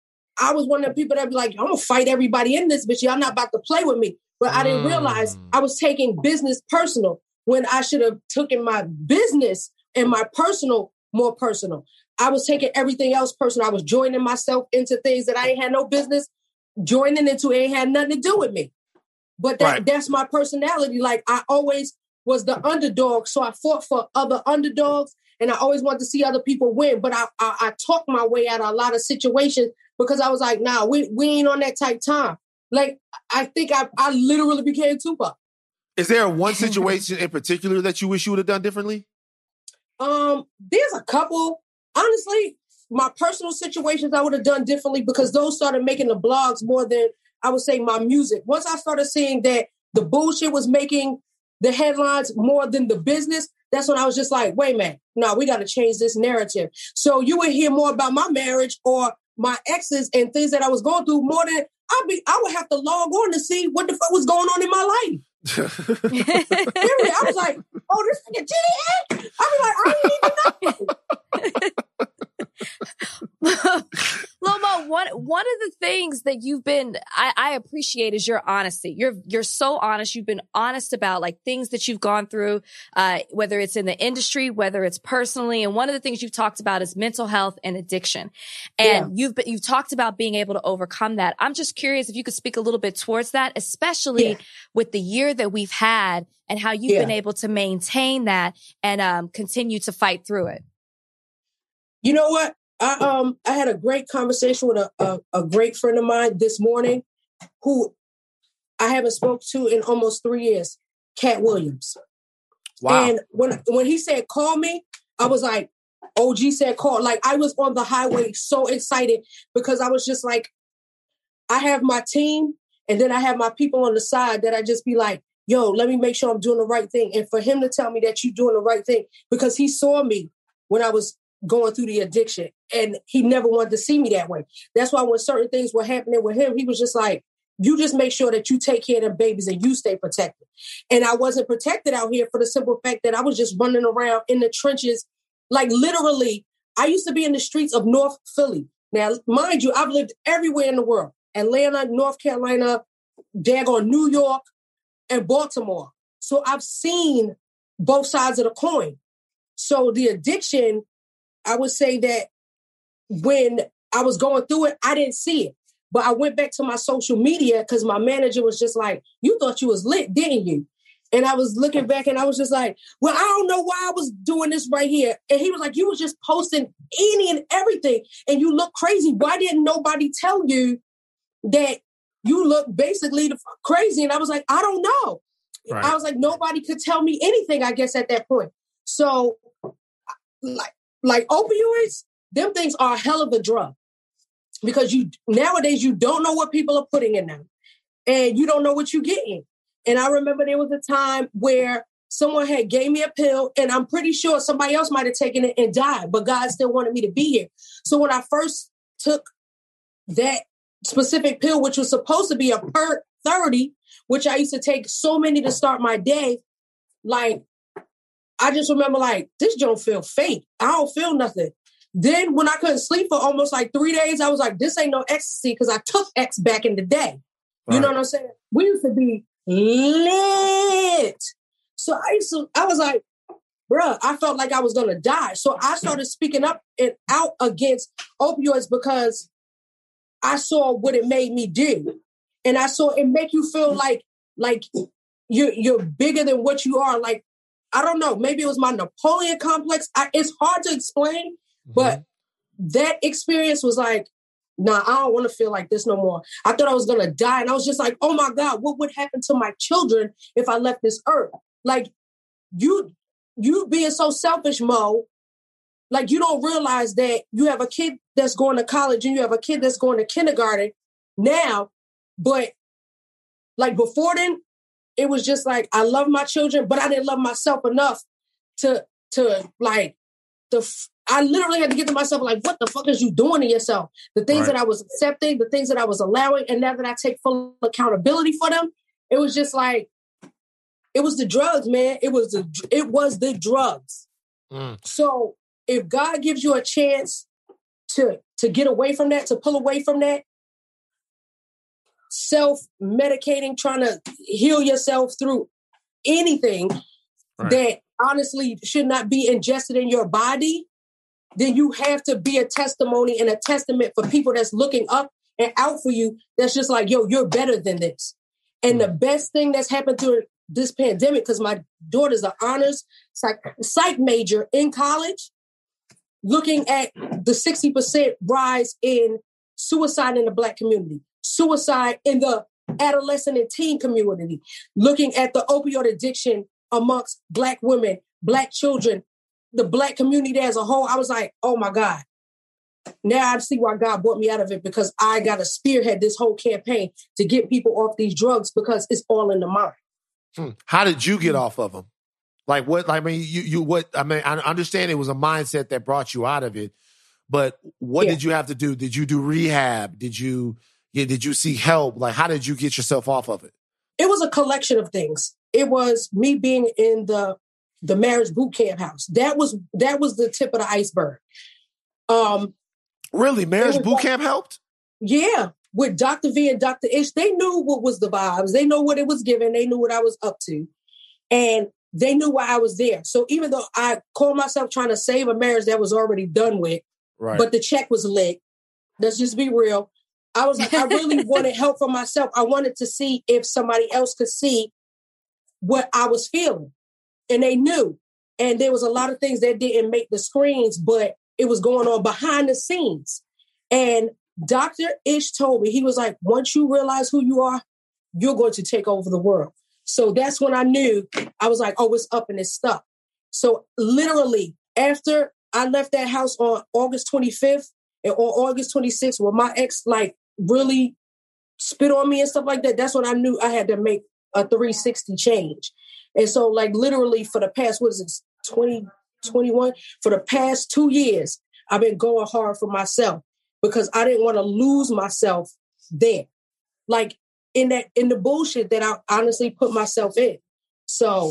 I was one of the people that be like, I'm going to fight everybody in this bitch. Y'all not about to play with me. But I didn't realize I was taking business personal when I should have taken my business and my personal more personal. I was taking everything else personal. I was joining myself into things that I ain't had no business joining into. It ain't had nothing to do with me. But that, right. that's my personality. Like, I always was the underdog. So I fought for other underdogs. and I always wanted to see other people win. But I, I, I talked my way out of a lot of situations because I was like, nah, we, we ain't on that type time. Like, I think I, I literally became Tupac. Is there one situation in particular that you wish you would have done differently? Um, there's a couple. Honestly, my personal situations I would have done differently because those started making the blogs more than, I would say, my music. Once I started seeing that the bullshit was making the headlines more than the business, that's when I was just like, wait a minute, no, we got to change this narrative. So you would hear more about my marriage or my exes and things that I was going through more than I'd be, I would have to log on to see what the fuck was going on in my life. I was like, oh, this nigga G D A? I was like, I didn't even know. Lomo, one one of the things that you've been I, I appreciate is your honesty. You're you're so honest. You've been honest about like things that you've gone through, uh, whether it's in the industry, whether it's personally. And one of the things you've talked about is mental health and addiction. And yeah. you've been, you've talked about being able to overcome that. I'm just curious if you could speak a little bit towards that, especially yeah. with the year that we've had and how you've yeah. been able to maintain that and um, continue to fight through it. You know what? I um I had a great conversation with a, a, a great friend of mine this morning who I haven't spoke to in almost three years, Cat Williams. Wow. And when when he said, call me, I was like, O G said call. Like I was on the highway so excited because I was just like, I have my team and then I have my people on the side that I just be like, yo, let me make sure I'm doing the right thing. And for him to tell me that you're doing the right thing because he saw me when I was going through the addiction and he never wanted to see me that way. That's why when certain things were happening with him, he was just like, you just make sure that you take care of them babies and you stay protected. And I wasn't protected out here for the simple fact that I was just running around in the trenches. Like literally, I used to be in the streets of North Philly. Now, mind you, I've lived everywhere in the world. Atlanta, North Carolina, daggone New York, and Baltimore. So I've seen both sides of the coin. So the addiction, I would say that when I was going through it, I didn't see it. But I went back to my social media because my manager was just like, you thought you was lit, didn't you? And I was looking back and I was just like, well, I don't know why I was doing this right here. And he was like, you was just posting any and everything. And you look crazy. Why didn't nobody tell you that you look basically crazy? And I was like, I don't know. Right. I was like, nobody could tell me anything, I guess, at that point. So, like, Like opioids, them things are a hell of a drug because you nowadays you don't know what people are putting in them and you don't know what you're getting. And I remember there was a time where someone had gave me a pill and I'm pretty sure somebody else might have taken it and died, but God still wanted me to be here. So when I first took that specific pill, which was supposed to be a per thirty, which I used to take so many to start my day, like, I just remember like, this don't feel fake. I don't feel nothing. Then when I couldn't sleep for almost like three days, I was like, this ain't no ecstasy because I took X back in the day. You right. know what I'm saying? We used to be lit. So I used to, I was like, bruh, I felt like I was going to die. So I started speaking up and out against opioids because I saw what it made me do. And I saw it make you feel like, like you're, you're bigger than what you are. Like, I don't know. Maybe it was my Napoleon complex. I, it's hard to explain, mm-hmm. but that experience was like, nah, I don't want to feel like this no more. I thought I was going to die. And I was just like, oh my God, what would happen to my children if I left this earth? Like you, you being so selfish, Mo, like you don't realize that you have a kid that's going to college and you have a kid that's going to kindergarten now. But like before then, it was just like, I love my children, but I didn't love myself enough to, to like, the. I literally had to get to myself like, what the fuck is you doing to yourself? The things right. that I was accepting, the things that I was allowing, and now that I take full accountability for them, it was just like, it was the drugs, man. It was the, it was the drugs. Mm. So if God gives you a chance to, to get away from that, to pull away from that, self-medicating, trying to heal yourself through anything right. that honestly should not be ingested in your body, then you have to be a testimony and a testament for people that's looking up and out for you. That's just like, yo, you're better than this. And the best thing that's happened to this pandemic, because my daughter's an honors psych, psych major in college, looking at the sixty percent rise in suicide in the Black community, suicide in the adolescent and teen community, looking at the opioid addiction amongst Black women, Black children, the Black community as a whole. I was like, oh my God. Now I see why God brought me out of it, because I got to spearhead this whole campaign to get people off these drugs, because it's all in the mind. Hmm. How did you get off of them? Like what, I mean, you, you, what, I mean, I understand it was a mindset that brought you out of it, but what yeah. did you have to do? Did you do rehab? Did you, yeah, did you seek help? Like, how did you get yourself off of it? It was a collection of things. It was me being in the, the marriage boot camp house. That was, that was the tip of the iceberg. Um, Really? Marriage boot camp helped? Yeah. With Doctor V and Doctor Ish, they knew what was the vibes. They know what it was given. They knew what I was up to. And they knew why I was there. So even though I called myself trying to save a marriage that was already done with, right. but the check was lit, let's just be real. I was like, I really wanted help for myself. I wanted to see if somebody else could see what I was feeling. And they knew. And there was a lot of things that didn't make the screens, but it was going on behind the scenes. And Doctor Ish told me, he was like, once you realize who you are, you're going to take over the world. So that's when I knew, I was like, oh, it's up and it's stuck. So literally after I left that house on August twenty-fifth and on August twenty-sixth, when my ex like really spit on me and stuff like that, that's when I knew I had to make a three sixty change. And so like literally for the past, what is it, twenty twenty-one, for the past two years, I've been going hard for myself because I didn't want to lose myself there. Like in that, in the bullshit that I honestly put myself in. So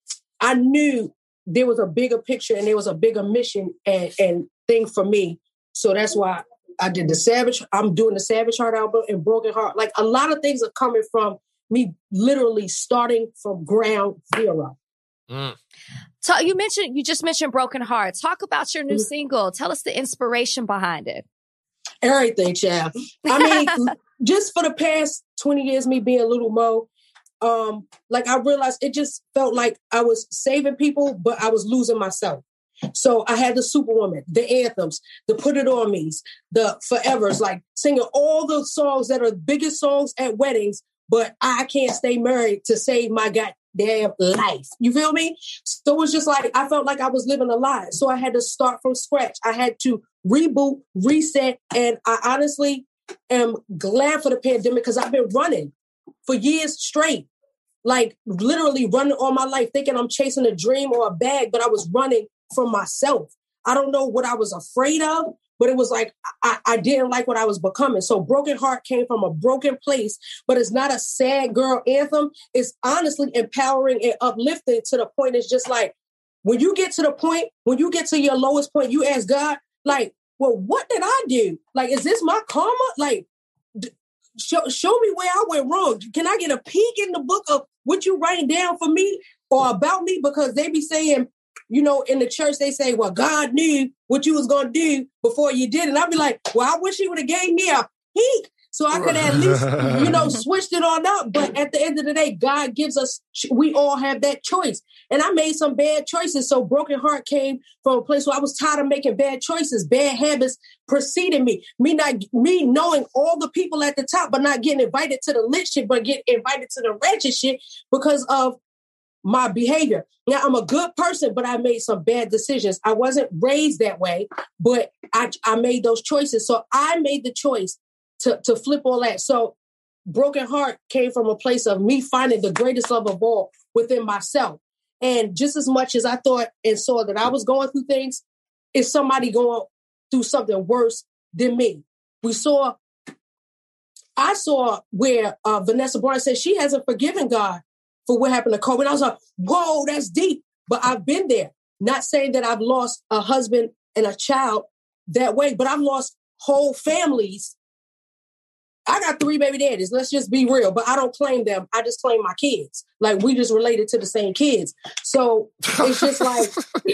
I knew there was a bigger picture and there was a bigger mission and, and thing for me. So that's why I did the Savage. I'm doing the Savage Heart album and Broken Heart. Like a lot of things are coming from me literally starting from ground zero. Mm. So you mentioned, you just mentioned Broken Heart. Talk about your new mm-hmm. single. Tell us the inspiration behind it. Everything, child. I mean, just for the past twenty years, me being Little Mo, um, like I realized it just felt like I was saving people, but I was losing myself. So I had the Superwoman, the anthems, the Put It On Me's, the Forevers, like singing all the songs that are the biggest songs at weddings, but I can't stay married to save my goddamn life. You feel me? So it was just like, I felt like I was living a lie. So I had to start from scratch. I had to reboot, reset. And I honestly am glad for the pandemic because I've been running for years straight. Like literally running all my life, thinking I'm chasing a dream or a bag, but I was running from myself. I don't know what I was afraid of, but it was like, I, I didn't like what I was becoming. So Broken Heart came from a broken place, but it's not a sad girl anthem. It's honestly empowering and uplifting to the point. It's just like, when you get to the point, when you get to your lowest point, you ask God, like, well, what did I do? Like, is this my karma? Like, d- show, show me where I went wrong. Can I get a peek in the book of what you writing down for me or about me? Because they be saying, you know, in the church, they say, well, God knew what you was going to do before you did. And I'd be like, well, I wish he would have gave me a peek so I could at least, you know, switched it on up. But at the end of the day, God gives us, we all have that choice. And I made some bad choices. So Broken Heart came from a place where I was tired of making bad choices, bad habits preceding me. Me not, me knowing all the people at the top, but not getting invited to the lit shit, but getting invited to the ratchet shit because of my behavior. Now, I'm a good person, but I made some bad decisions. I wasn't raised that way, but I, I made those choices. So I made the choice to, to flip all that. So Broken Heart came from a place of me finding the greatest love of all within myself. And just as much as I thought and saw that I was going through things, is somebody going through something worse than me. We saw, I saw where uh, Vanessa Bryant said she hasn't forgiven God for what happened to Kobe. And I was like, whoa, that's deep. But I've been there. Not saying that I've lost a husband and a child that way, but I've lost whole families. I got three baby daddies. Let's just be real. But I don't claim them. I just claim my kids. Like, we just related to the same kids. So it's just like,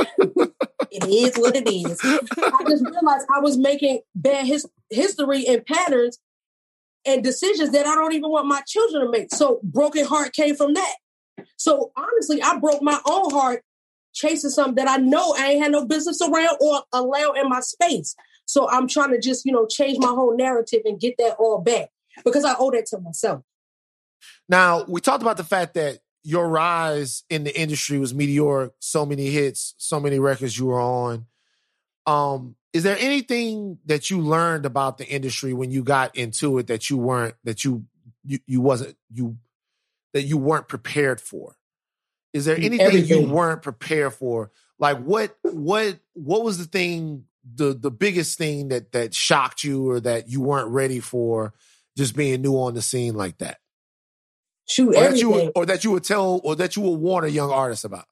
it is what it is. I just realized I was making bad his- history and patterns and decisions that I don't even want my children to make. So Broken Heart came from that. So honestly, I broke my own heart chasing something that I know I ain't had no business around or allow in my space. So I'm trying to just, you know, change my whole narrative and get that all back because I owe that to myself. Now, we talked about the fact that your rise in the industry was meteoric, so many hits, so many records you were on. Um, is there anything that you learned about the industry when you got into it that you weren't, that you, you, you wasn't, you, that you weren't prepared for? Is there anything Everything. you weren't prepared for? Like what, what, what was the thing, the, the biggest thing that, that shocked you or that you weren't ready for just being new on the scene like that? Shoot, or everything. That you would, or that you would tell, or that you would warn a young artist about?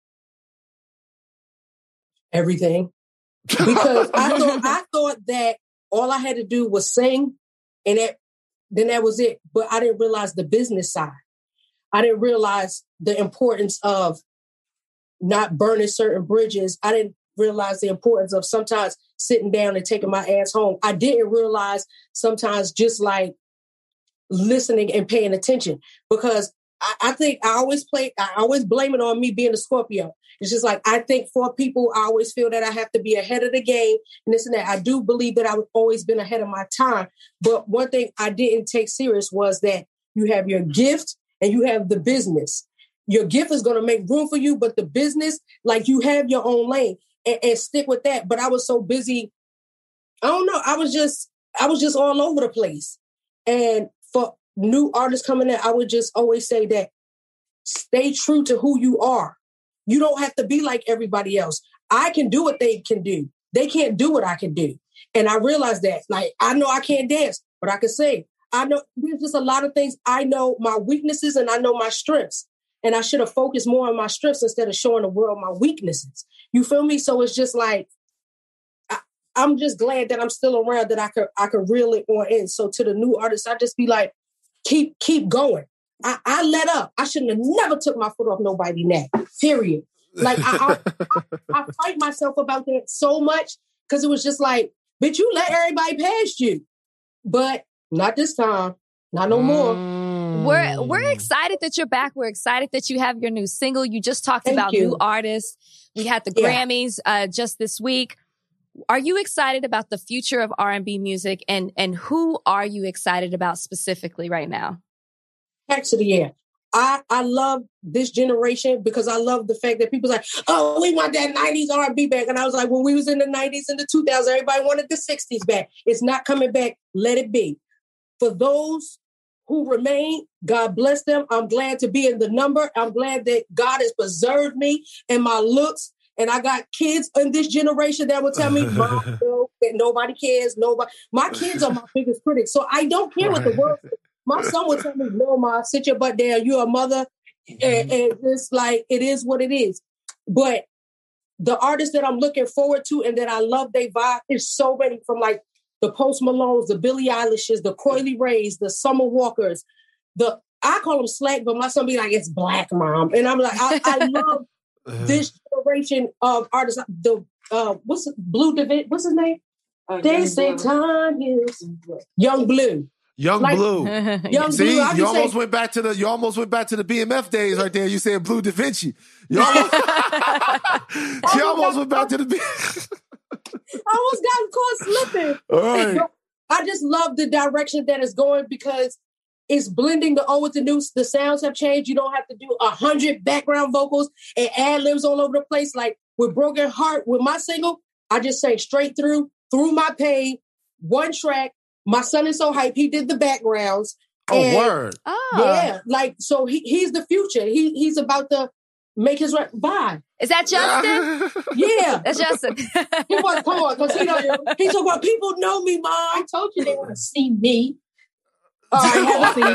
Everything. Because I thought I thought that all I had to do was sing and that, then that was it. But I didn't realize the business side. I didn't realize the importance of not burning certain bridges. I didn't realize the importance of sometimes sitting down and taking my ass home. I didn't realize sometimes just like listening and paying attention because I, I think I always play, I always blame it on me being a Scorpio. It's just like, I think for people, I always feel that I have to be ahead of the game and this and that. I do believe that I've always been ahead of my time. But one thing I didn't take serious was that you have your gift and you have the business. Your gift is going to make room for you, but the business, like you have your own lane and, and stick with that. But I was so busy. I don't know. I was just, I was just all over the place. And for new artists coming in, I would just always say that stay true to who you are. You don't have to be like everybody else. I can do what they can do. They can't do what I can do. And I realized that, like, I know I can't dance, but I can sing. I know there's just a lot of things. I know my weaknesses and I know my strengths. And I should have focused more on my strengths instead of showing the world my weaknesses. You feel me? So it's just like, I, I'm just glad that I'm still around, that I could I could reel it on in. So to the new artists, I just be like, keep keep going. I, I let up. I shouldn't have never took my foot off nobody's neck, period. Like I, I, I, I fight myself about that so much because it was just like, bitch, you let everybody past you. But not this time. Not no more. Mm. We're we're excited that you're back. We're excited that you have your new single. You just talked Thank about you. new artists. We had the Yeah. Grammys uh, just this week. Are you excited about the future of R and B music? And, and who are you excited about specifically right now? Actually, yeah. I, I love this generation because I love the fact that people's like, oh, we want that nineties R and B back. And I was like, when we was in the nineties and the two thousands, everybody wanted the sixties back. It's not coming back. Let it be. For those who remain, God bless them. I'm glad to be in the number. I'm glad that God has preserved me and my looks. And I got kids in this generation that will tell me, Mom, no, that nobody cares. Nobody. My kids are my biggest critics. So I don't care what the world says. My son would tell me, no, Ma, sit your butt down. You're a mother. And, and it's like, it is what it is. But the artists that I'm looking forward to and that I love they vibe is so many, from like the Post Malones, the Billie Eilishes, the Coily Rays, the Summer Walkers. The I call them slack, but my son be like, it's black, Mom. And I'm like, I, I love this generation of artists. The uh, what's it, Blue David? What's his name? Uh, they say time is Young Blue. Young Like, Blue. Young See, Blue, I you can almost say- went back to the you almost went back to the B M F days right there. You said Blue Da Vinci. You almost, she almost went back to the B. I almost got caught slipping. All right. I just love the direction that it's going because it's blending the old with the new. The sounds have changed. You don't have to do a hundred background vocals and ad libs all over the place. Like with Broken Heart, with my single, I just sang straight through, through my pain, one track. My son is so hype. He did the backgrounds. Oh, and word. Oh. yeah, like, so he, he's the future. He He's about to make his right vibe. Is that Justin? Yeah. That's Justin. He was, come on, because he know, he's talking about people know me, Mom. I told you they want to see me. All right, have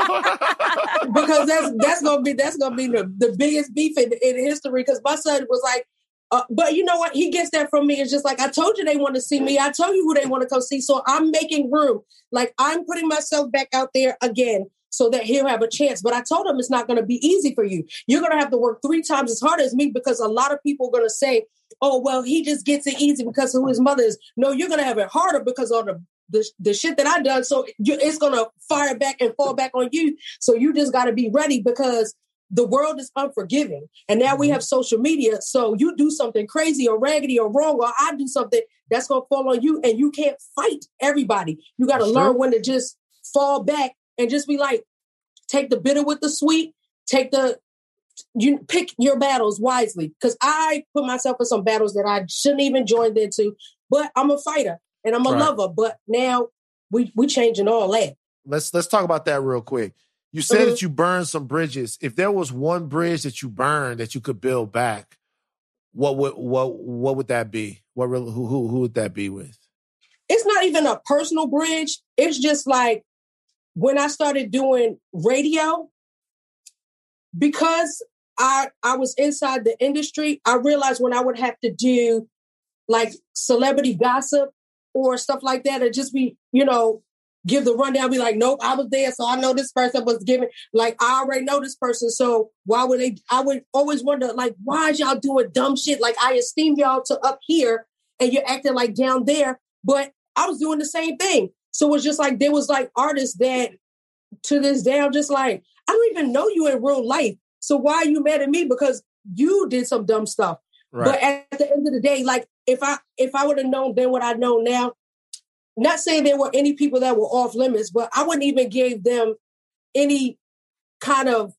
a seat. Because that's that's gonna be that's gonna be the, the biggest beef in, in history. Because my son was like, uh, but you know what? He gets that from me. It's just like, I told you they want to see me. I told you who they want to come see. So I'm making room. Like I'm putting myself back out there again so that he'll have a chance. But I told him it's not going to be easy for you. You're going to have to work three times as hard as me because a lot of people are going to say, oh, well, he just gets it easy because of who his mother is. No, you're going to have it harder because of the The, the shit that I done, so you, it's gonna fire back and fall back on you. So you just got to be ready because the world is unforgiving. And now we have social media. So you do something crazy or raggedy or wrong, or I do something that's going to fall on you, and you can't fight everybody. You got to learn true. when to just fall back and just be like, take the bitter with the sweet, take the, you pick your battles wisely. Because I put myself in some battles that I shouldn't even join into, but I'm a fighter and I'm a right. lover. But now we we changing all that. Let's let's talk about that real quick. You said mm-hmm. that you burned some bridges. If there was one bridge that you burned that you could build back, what would what what would that be? What who who who would that be with? It's not even a personal bridge. It's just like when I started doing radio, because I I was inside the industry, I realized when I would have to do like celebrity gossip or stuff like that, or just be, you know, give the rundown, be like, nope, I was there, so I know this person was giving, like, I already know this person, so why would they, I would always wonder, like, why is y'all doing dumb shit? Like, I esteem y'all to up here, and you're acting like down there, but I was doing the same thing. So it's just like, there was like artists that, to this day, I'm just like, I don't even know you in real life, so why are you mad at me? Because you did some dumb stuff. Right. But at the end of the day, like, if I if I would have known then what I know now, not saying there were any people that were off limits, but I wouldn't even give them any kind of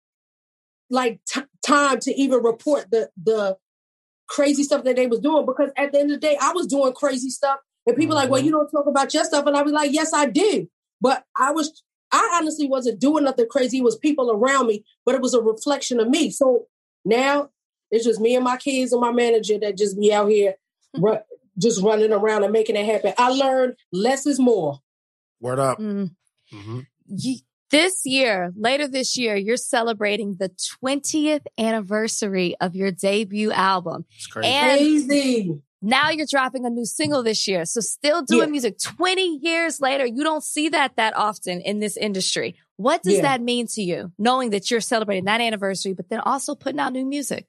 like t- time to even report the the crazy stuff that they was doing. Because at the end of the day, I was doing crazy stuff, and people mm-hmm. like, well, you don't talk about your stuff, and I was like, yes, I do. But I was, I honestly wasn't doing nothing crazy. It was people around me, but it was a reflection of me. So now it's just me and my kids and my manager that just be out here. Run, just running around and making it happen. I learned less is more. Word up. Mm. Mm-hmm. You, this year, later this year, you're celebrating the twentieth anniversary of your debut album. It's crazy. And crazy. Now you're dropping a new single this year. So still doing yeah. music twenty years later. You don't see that that often in this industry. What does yeah. that mean to you, knowing that you're celebrating that anniversary, but then also putting out new music?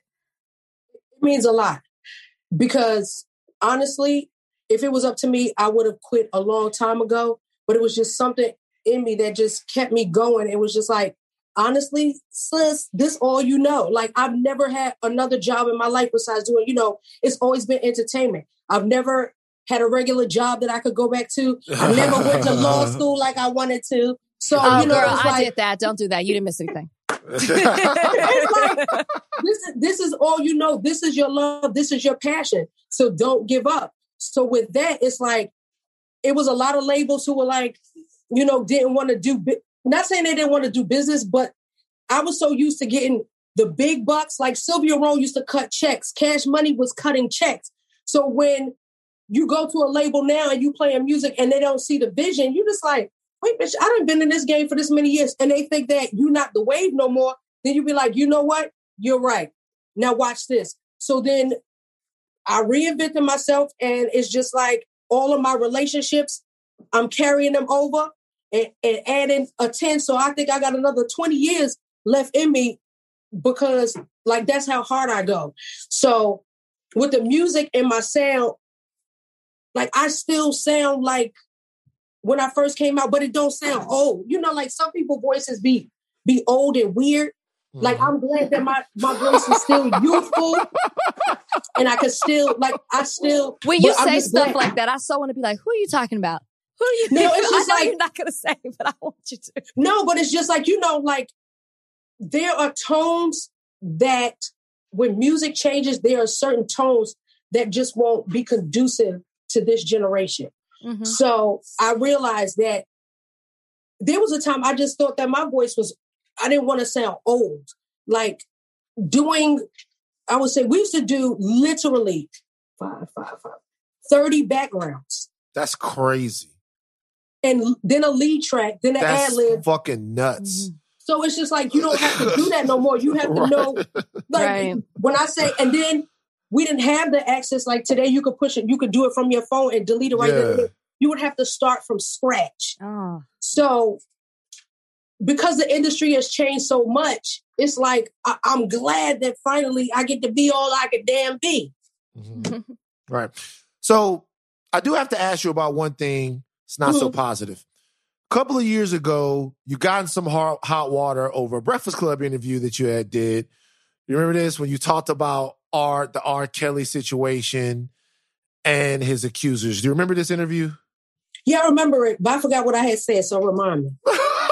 It means a lot. Because honestly, if it was up to me, I would have quit a long time ago. But it was just something in me that just kept me going. It was just like, honestly, sis, this all you know. Like, I've never had another job in my life besides doing, you know, it's always been entertainment. I've never had a regular job that I could go back to. I never went to law school like I wanted to. So, oh, you know, girl, I like, did that. Don't do that. You didn't miss anything. It's like, this is this is all you know. This is your love. This is your passion. So don't give up. So with that, it's like, it was a lot of labels who were like, you know, didn't want to do, bi- not saying they didn't want to do business, but I was so used to getting the big bucks. Like Sylvia Rhone used to cut checks. Cash Money was cutting checks. So when you go to a label now and you playing music and they don't see the vision, you just like, wait, bitch, I done been in this game for this many years, and they think that you're not the wave no more. Then you be like, you know what? You're right. Now watch this. So then I reinvented myself, and it's just like all of my relationships, I'm carrying them over and, and adding a ten. So I think I got another twenty years left in me, because like that's how hard I go. So with the music and my sound, like I still sound like when I first came out, but it don't sound old. You know, like some people's voices be be old and weird. Mm-hmm. Like, I'm glad that my, my voice is still youthful, and I can still, like, I still... When you say stuff glad. like that, I so want to be like, who are you talking about? Who are you? No, it's just I know like... you're not going to say, but I want you to. No, but it's just like, you know, like, there are tones that when music changes, there are certain tones that just won't be conducive to this generation. Mm-hmm. So I realized that there was a time I just thought that my voice was, I didn't want to sound old. Like doing, I would say we used to do literally five, five, five, thirty backgrounds. That's crazy. And then a lead track, then an ad lib. That's fucking nuts. Mm-hmm. So it's just like, you don't have to do that no more. You have to right. know, like right. when I say, and then we didn't have the access. Like today you could push it, you could do it from your phone and delete it right yeah. there. You would have to start from scratch. Oh. So because the industry has changed so much, it's like, I- I'm glad that finally I get to be all I could damn be. Mm-hmm. Right. So I do have to ask you about one thing. It's not mm-hmm. so positive. couple of years ago, you got in some hot, hot water over a Breakfast Club interview that you had did. You remember this when you talked about R, the R. Kelly situation and his accusers? Do you remember this interview? Yeah, I remember it, but I forgot what I had said, so remind me.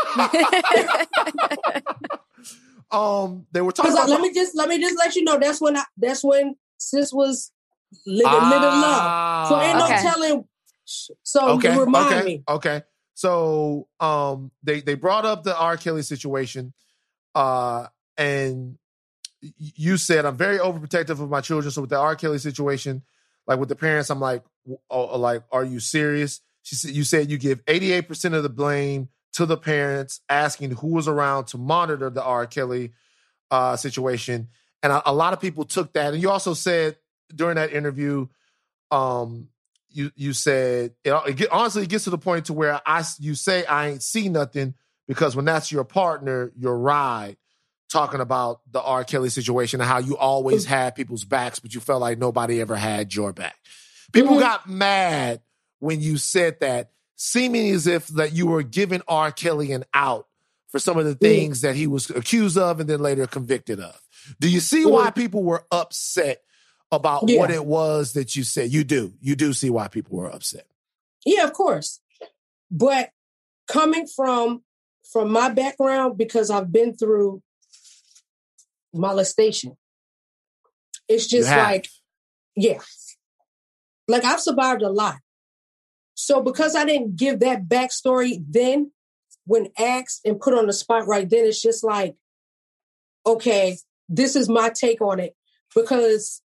um, they were talking about. Let me just let me just let you know that's when I, that's when sis was living ah, middle love. So ain't okay. no telling. So okay, remind okay, me. Okay. So um, they they brought up the R. Kelly situation, uh, and you said I'm very overprotective of my children. So with the R. Kelly situation, like with the parents, I'm like, oh, like, are you serious? She said, you said you give eighty-eight percent of the blame to the parents, asking who was around to monitor the R. Kelly uh, situation. And a, a lot of people took that. And you also said during that interview, um, you you said, it, it get, honestly, it gets to the point to where I you say I ain't see nothing because when that's your partner, your ride, talking about the R. Kelly situation and how you always had people's backs, but you felt like nobody ever had your back. People mm-hmm. got mad when you said that, seeming as if that you were giving R. Kelly an out for some of the things yeah. that he was accused of and then later convicted of. Do you see yeah. why people were upset about yeah. what it was that you said? You do. You do see why people were upset. Yeah, of course. But coming from from my background, because I've been through molestation, it's just like, yeah. Like I've survived a lot. So because I didn't give that backstory then, when asked and put on the spot right then, it's just like, okay, this is my take on it. Because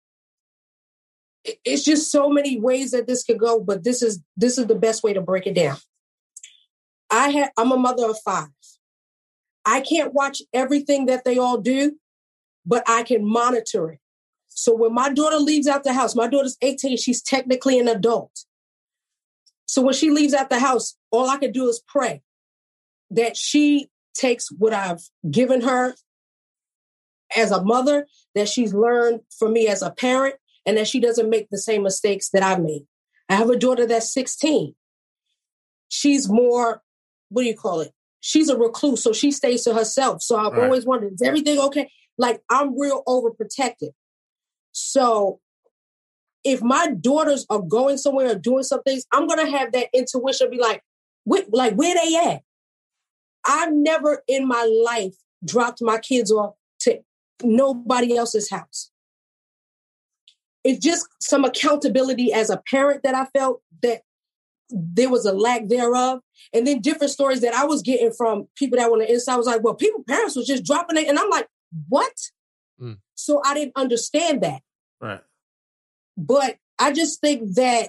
it's just so many ways that this could go, but this is this is the best way to break it down. I have I'm a mother of five. I can't watch everything that they all do, but I can monitor it. So when my daughter leaves out the house, my daughter's eighteen, she's technically an adult. So when she leaves out the house, all I can do is pray that she takes what I've given her as a mother, that she's learned from me as a parent, and that she doesn't make the same mistakes that I made. I have a daughter that's sixteen. She's more, what do you call it? She's a recluse, so she stays to herself. So I've right. always wondered, is everything okay? Like, I'm real overprotective. So if my daughters are going somewhere or doing some things, I'm going to have that intuition, be like, where, like, where they at? I've never in my life dropped my kids off to nobody else's house. It's just some accountability as a parent that I felt that there was a lack thereof. And then different stories that I was getting from people that were on the inside was like, well, people, parents was just dropping it. And I'm like, what? Mm. So I didn't understand that. Right. But I just think that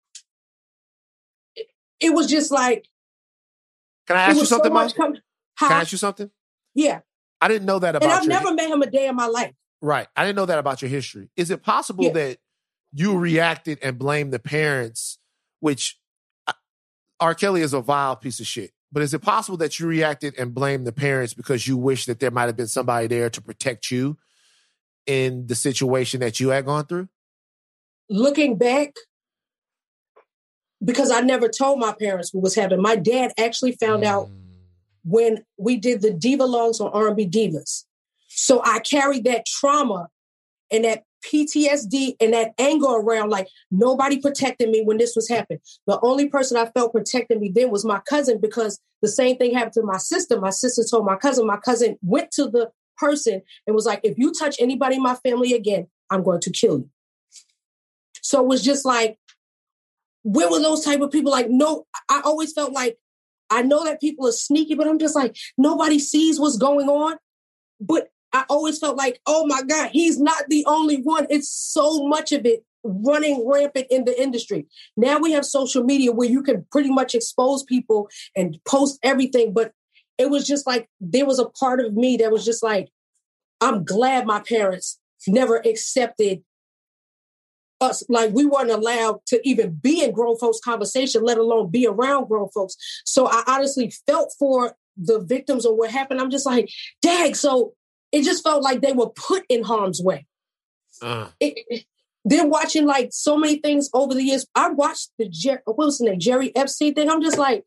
it, it was just like. Can I ask you something, so Mom? Come, Can I ask you something? Yeah. I didn't know that about you. And I've your never met him a day in my life. Right. I didn't know that about your history. Is it possible yeah. that you reacted and blamed the parents, which R. Kelly is a vile piece of shit, but is it possible that you reacted and blamed the parents because you wish that there might have been somebody there to protect you in the situation that you had gone through? Looking back, because I never told my parents what was happening. My dad actually found mm. out when we did the Diva Logs on R and B Divas. So I carried that trauma and that P T S D and that anger around, like nobody protected me when this was happening. The only person I felt protected me then was my cousin, because the same thing happened to my sister. My sister told my cousin, my cousin went to the person and was like, if you touch anybody in my family again, I'm going to kill you. So it was just like, where were those type of people? Like, no, I always felt like, I know that people are sneaky, but I'm just like, nobody sees what's going on. But I always felt like, oh my God, he's not the only one. It's so much of it running rampant in the industry. Now we have social media where you can pretty much expose people and post everything. But it was just like, there was a part of me that was just like, I'm glad my parents never accepted us. Like, we weren't allowed to even be in grown folks' conversation, let alone be around grown folks. So I honestly felt for the victims of what happened. I'm just like, dang. So it just felt like they were put in harm's way. Uh. It, it, they're watching like so many things over the years. I watched the Jer- what was the name? Jerry Epstein thing. I'm just like,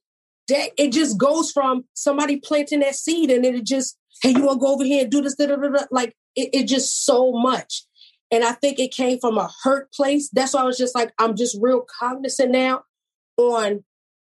that it just goes from somebody planting that seed and then it just, hey, you want to go over here and do this? Da, da, da, da. Like it, it just so much. And I think it came from a hurt place. That's why I was just like, I'm just real cognizant now on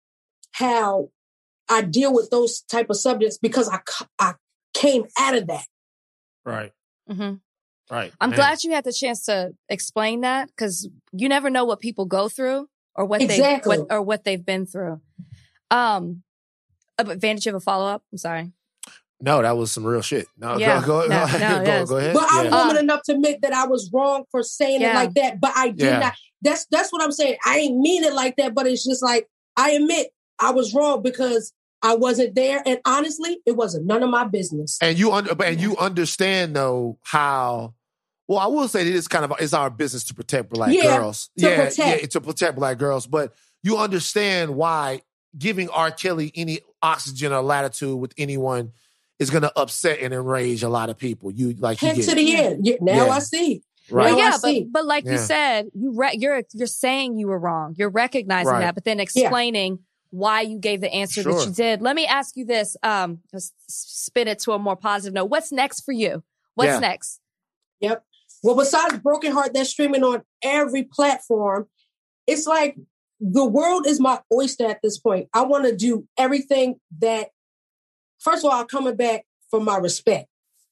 how I deal with those type of subjects because I, I came out of that. Right. Mm-hmm. Right. I'm Man. glad you had the chance to explain that because you never know what people go through or what exactly. they what, or what they've been through. Um, Vantage, you have a follow up? I'm sorry. No, that was some real shit. No, yeah. go, go, no, go, no, go, yes. go ahead. But I'm yeah. woman uh, enough to admit that I was wrong for saying yeah. it like that. But I did yeah. not. That's that's what I'm saying. I ain't mean it like that. But it's just like I admit I was wrong because I wasn't there, and honestly, it wasn't none of my business. And you under, and you understand though how. Well, I will say that it's kind of it's our business to protect black yeah, girls. To yeah, protect. yeah, to protect black girls. But you understand why giving R. Kelly any oxygen or latitude with anyone is going to upset and enrage a lot of people. You like head you to the end. Yeah, now yeah. I see. Right. But now yeah, I but see. but like yeah. you said, you re- you're you're saying you were wrong. You're recognizing right. that, but then explaining yeah. why you gave the answer sure. that you did. Let me ask you this. Um, let's spin it to a more positive note. What's next for you? What's yeah. next? Yep. Well, besides Broken Heart that's streaming on every platform, it's like the world is my oyster at this point. I want to do everything that, first of all, I'm coming back for my respect.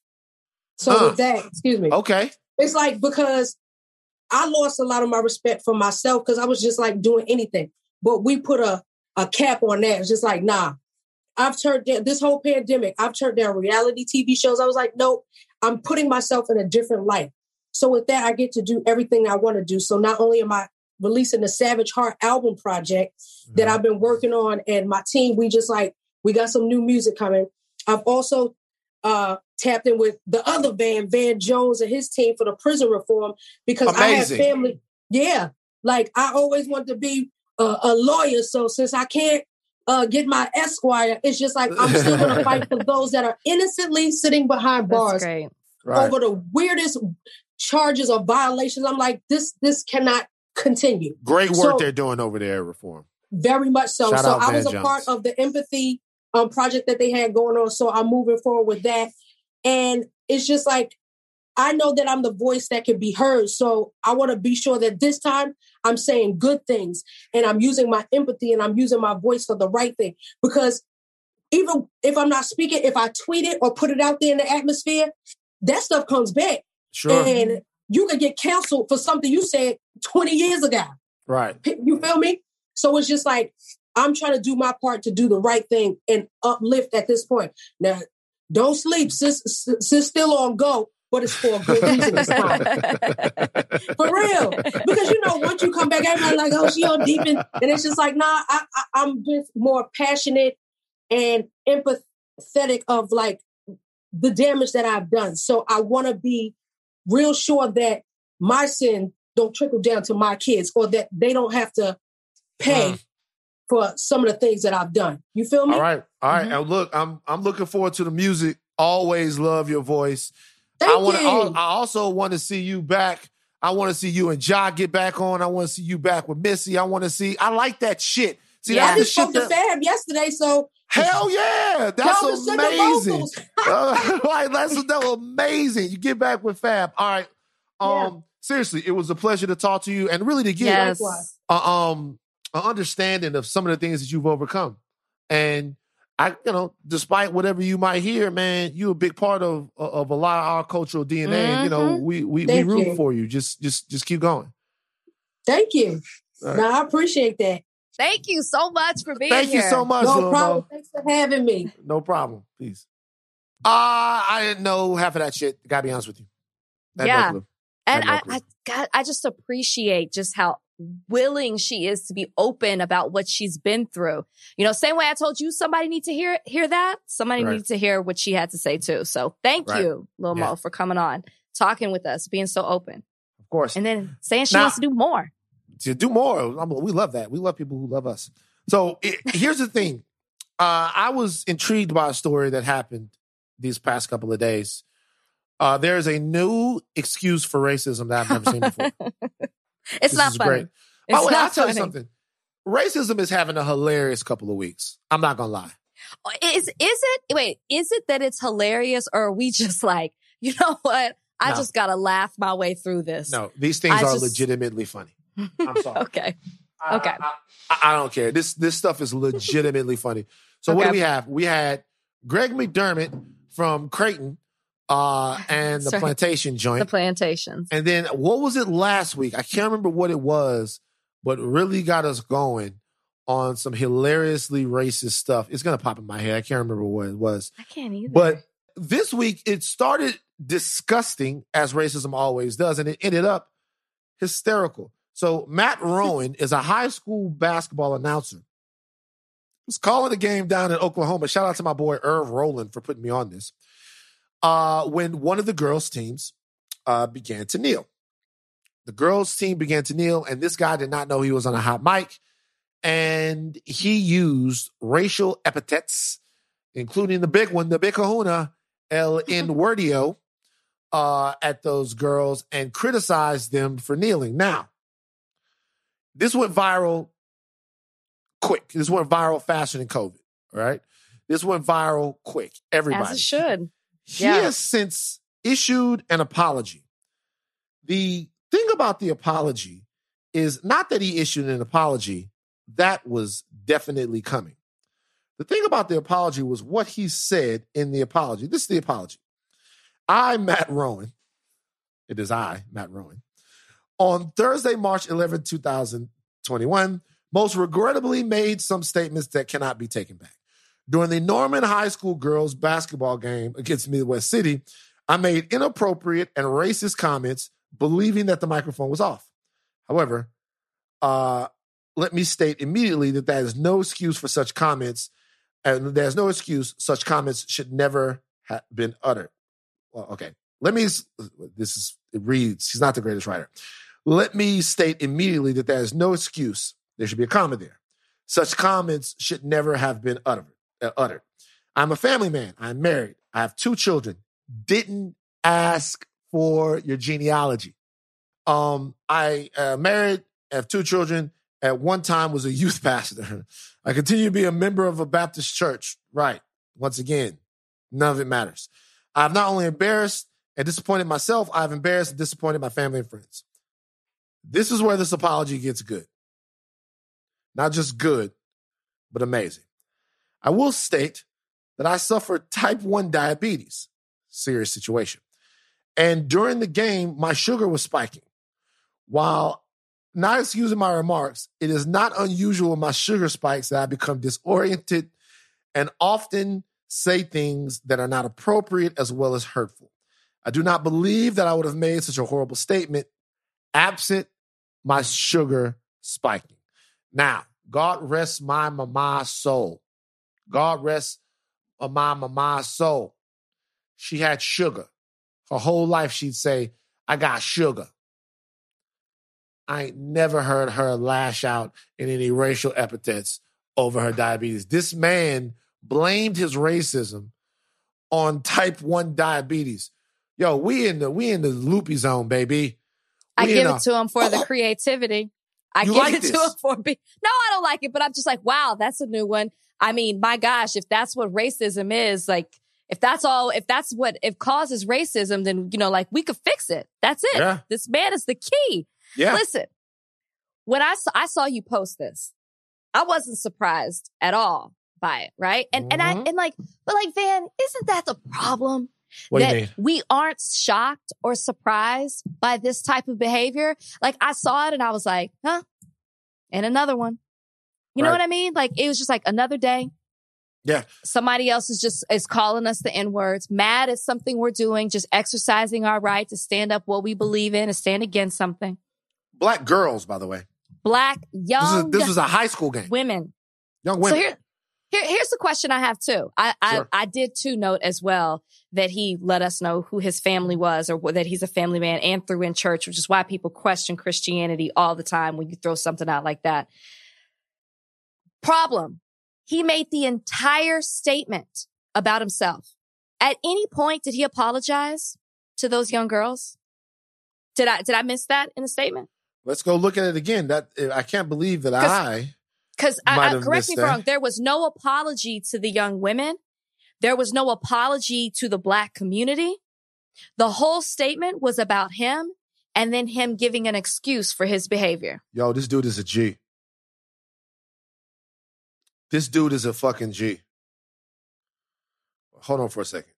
So huh. with that, excuse me. Okay. It's like because I lost a lot of my respect for myself because I was just like doing anything. But we put a, a cap on that. It's just like, nah, I've turned down this whole pandemic. I've turned down reality T V shows. I was like, nope, I'm putting myself in a different light. So with that, I get to do everything I want to do. So not only am I releasing the Savage Heart album project mm-hmm. that I've been working on and my team, we just like, we got some new music coming. I've also uh, tapped in with the other Van, Van Jones and his team for the prison reform because Amazing. I have family. Yeah. Like I always wanted to be a, a lawyer. So since I can't uh, get my Esquire, it's just like, I'm still going to fight for those that are innocently sitting behind bars That's great. Right. over the weirdest charges or violations. I'm like, this, this cannot continue. Great work so, they're doing over there at Reform. Very much so. Shout so out I Van was a Jones. part of the empathy um, project that they had going on. So I'm moving forward with that. And it's just like, I know that I'm the voice that can be heard. So I want to be sure that this time I'm saying good things and I'm using my empathy and I'm using my voice for the right thing. Because even if I'm not speaking, if I tweet it or put it out there in the atmosphere, that stuff comes back. Sure. And you can get canceled for something you said twenty years ago. Right. You feel me? So it's just like, I'm trying to do my part to do the right thing and uplift at this point. Now, don't sleep. Sis, sis still on go, but it's for a good reason this time. For real. Because, you know, once you come back, everybody's like, oh, she on deep. And, and it's just like, nah, I, I, I'm just more passionate and empathetic of like the damage that I've done. So I want to be real sure that my sin don't trickle down to my kids or that they don't have to pay mm. for some of the things that I've done. You feel me? All right. All right. Mm-hmm. And look, I'm I'm looking forward to the music. Always love your voice. Thank I want you. I also want to see you back. I want to see you and Ja get back on. I want to see you back with Missy. I want to see I like that shit. See, yeah, that's I just the spoke shit to that, Fab yesterday, so hell yeah, that's amazing. uh, like that's that was amazing. You get back with Fab. All right. Um, yeah. Seriously, it was a pleasure to talk to you and really to get yes. a, um an understanding of some of the things that you've overcome. And I, you know, despite whatever you might hear, man, you're a big part of of a lot of our cultural D N A. Mm-hmm. And, you know, we we, we root you. for you. Just just just keep going. Thank you. Right. No, I appreciate that. Thank you so much for being Thank here. Thank you so much. No problem. Thanks for having me. No problem. Peace. Uh, I didn't know half of that shit. Gotta be honest with you. I yeah. No and no I, I, God, I just appreciate just how willing she is to be open about what she's been through. You know, same way I told you somebody needs to hear hear that. Somebody right. needs to hear what she had to say too. So thank right. you, Lil yeah. Mo, for coming on, talking with us, being so open. Of course. And then saying she now, wants to do more. To do more. I mean, we love that. We love people who love us. So it, here's the thing. Uh, I was intrigued by a story that happened these past couple of days. Uh, there is a new excuse for racism that I've never seen before. It's this not is funny. Great. It's By the way, not I'll tell funny. you something. racism is having a hilarious couple of weeks. I'm not going to lie. Is, is it, wait, is it that it's hilarious or are we just like, you know what? I no. just got to laugh my way through this. No, these things I are just... legitimately funny. I'm sorry. Okay. I, okay. I, I, I don't care. This, this stuff is legitimately funny. So okay. what do we have? We had Greg McDermott from Creighton uh, and the Sorry. Plantation joint. The Plantations. And then what was it last week? I can't remember what it was, but really got us going on some hilariously racist stuff. It's going to pop in my head. I can't remember what it was. I can't either. But this week, it started disgusting, as racism always does, and it ended up hysterical. So Matt Rowan is a high school basketball announcer. Was calling the game down in Oklahoma. Shout out to my boy Irv Rowland for putting me on this. Uh, when one of the girls' teams uh, began to kneel. The girls' team began to kneel, and this guy did not know he was on a hot mic. And he used racial epithets, including the big one, the big kahuna, El Inwordio, uh, at those girls and criticized them for kneeling. Now, this went viral quick. This went viral faster than COVID, right? This went viral quick. Everybody. As it should. He yeah. has since issued an apology. The thing about the apology is not that he issued an apology. That was definitely coming. The thing about the apology was what he said in the apology. This is the apology. I, Matt Rowan, it is I, Matt Rowan, on Thursday, March eleventh, twenty twenty-one, most regrettably made some statements that cannot be taken back. During the Norman High School girls basketball game against Midwest City, I made inappropriate and racist comments, believing that the microphone was off. However, uh, let me state immediately that that is no excuse for such comments, and there's no excuse such comments should never have been uttered. Well, okay. Let me, this is, it reads, he's not the greatest writer. Let me state immediately that there is no excuse. There should be a comma there. Such comments should never have been uttered. Uh, uttered. I'm a family man. I'm married. I have two children. Didn't ask for your genealogy. Um, I uh, married, have two children. At one time was a youth pastor. I continue to be a member of a Baptist church. Right. Once again, none of it matters. I've not only embarrassed and disappointed myself, I've embarrassed and disappointed my family and friends. This is where this apology gets good. Not just good, but amazing. I will state that I suffered type one diabetes. Serious situation. And during the game, my sugar was spiking. While not excusing my remarks, it is not unusual when my sugar spikes that I become disoriented and often say things that are not appropriate as well as hurtful. I do not believe that I would have made such a horrible statement absent my sugar spiking. Now, God rest my mama's soul. God rest my mama's soul. She had sugar. Her whole life she'd say, I got sugar. I ain't never heard her lash out in any racial epithets over her diabetes. This man blamed his racism on type one diabetes. Yo, we in the we in the loopy zone, baby. We I give a, it to him for the creativity. I you give like it this? to him for be- No, I don't like it, but I'm just like, wow, that's a new one. I mean, my gosh, if that's what racism is, like, if that's all, if that's what it causes racism, then, you know, like, we could fix it. That's it. Yeah. This man is the key. Yeah. Listen, when I saw, I saw you post this, I wasn't surprised at all by it, right? And Mm-hmm. and I and like, but like, Van, isn't that the problem? What do that you mean? we aren't shocked or surprised by this type of behavior. Like, I saw it and I was like, huh? And another one. You know Right. what I mean? Like, it was just like another day. Yeah. Somebody else is just is calling us the N-words, mad at something we're doing, just exercising our right to stand up what we believe in and stand against something. Black girls, by the way. Black, This is, young this was a high school game. women. Young women. So here, here, here's the question I have too. I, Sure. I, I did too note as well that he let us know who his family was or that he's a family man and threw in church, which is why people question Christianity all the time when you throw something out like that. Problem. He made the entire statement about himself. At any point, did he apologize to those young girls? Did I, did I miss that in the statement? Let's go look at it again. That I can't believe that I Because, correct me if I'm wrong, there was no apology to the young women. There was no apology to the Black community. The whole statement was about him and then him giving an excuse for his behavior. Yo, this dude is a G. This dude is a fucking G. Hold on for a second.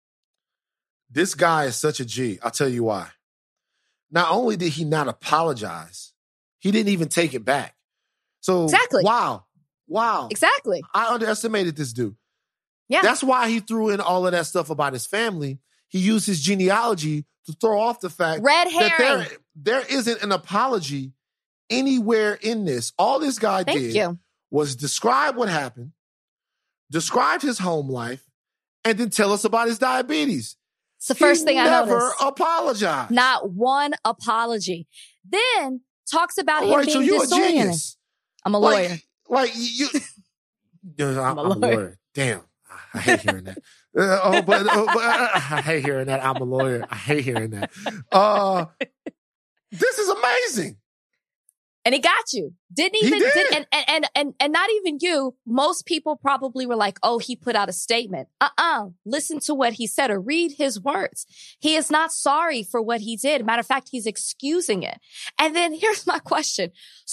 This guy is such a G. I'll tell you why. Not only did he not apologize, he didn't even take it back. So, exactly. wow. Wow. Exactly. I underestimated this dude. Yeah. That's why he threw in all of that stuff about his family. He used his genealogy to throw off the fact Red herring. that there, there isn't an apology anywhere in this. All this guy Thank did you. was describe what happened, describe his home life, and then tell us about his diabetes. It's the first he thing I noticed. noticed. Never apologized. Not one apology. Then talks about All him right, being so you're disoriented. a genius. I'm a lawyer. Like, like you, I'm, I'm a lawyer. lawyer. Damn, I hate hearing that. Uh, oh, but, oh, but uh, I hate hearing that. I'm a lawyer. I hate hearing that. Uh, this is amazing. And he got you. Didn't even, he did. did, and, and, and, and not even you. Most people probably were like, oh, he put out a statement. Uh-uh. Listen to what he said or read his words. He is not sorry for what he did. Matter of fact, he's excusing it. And then here's my question.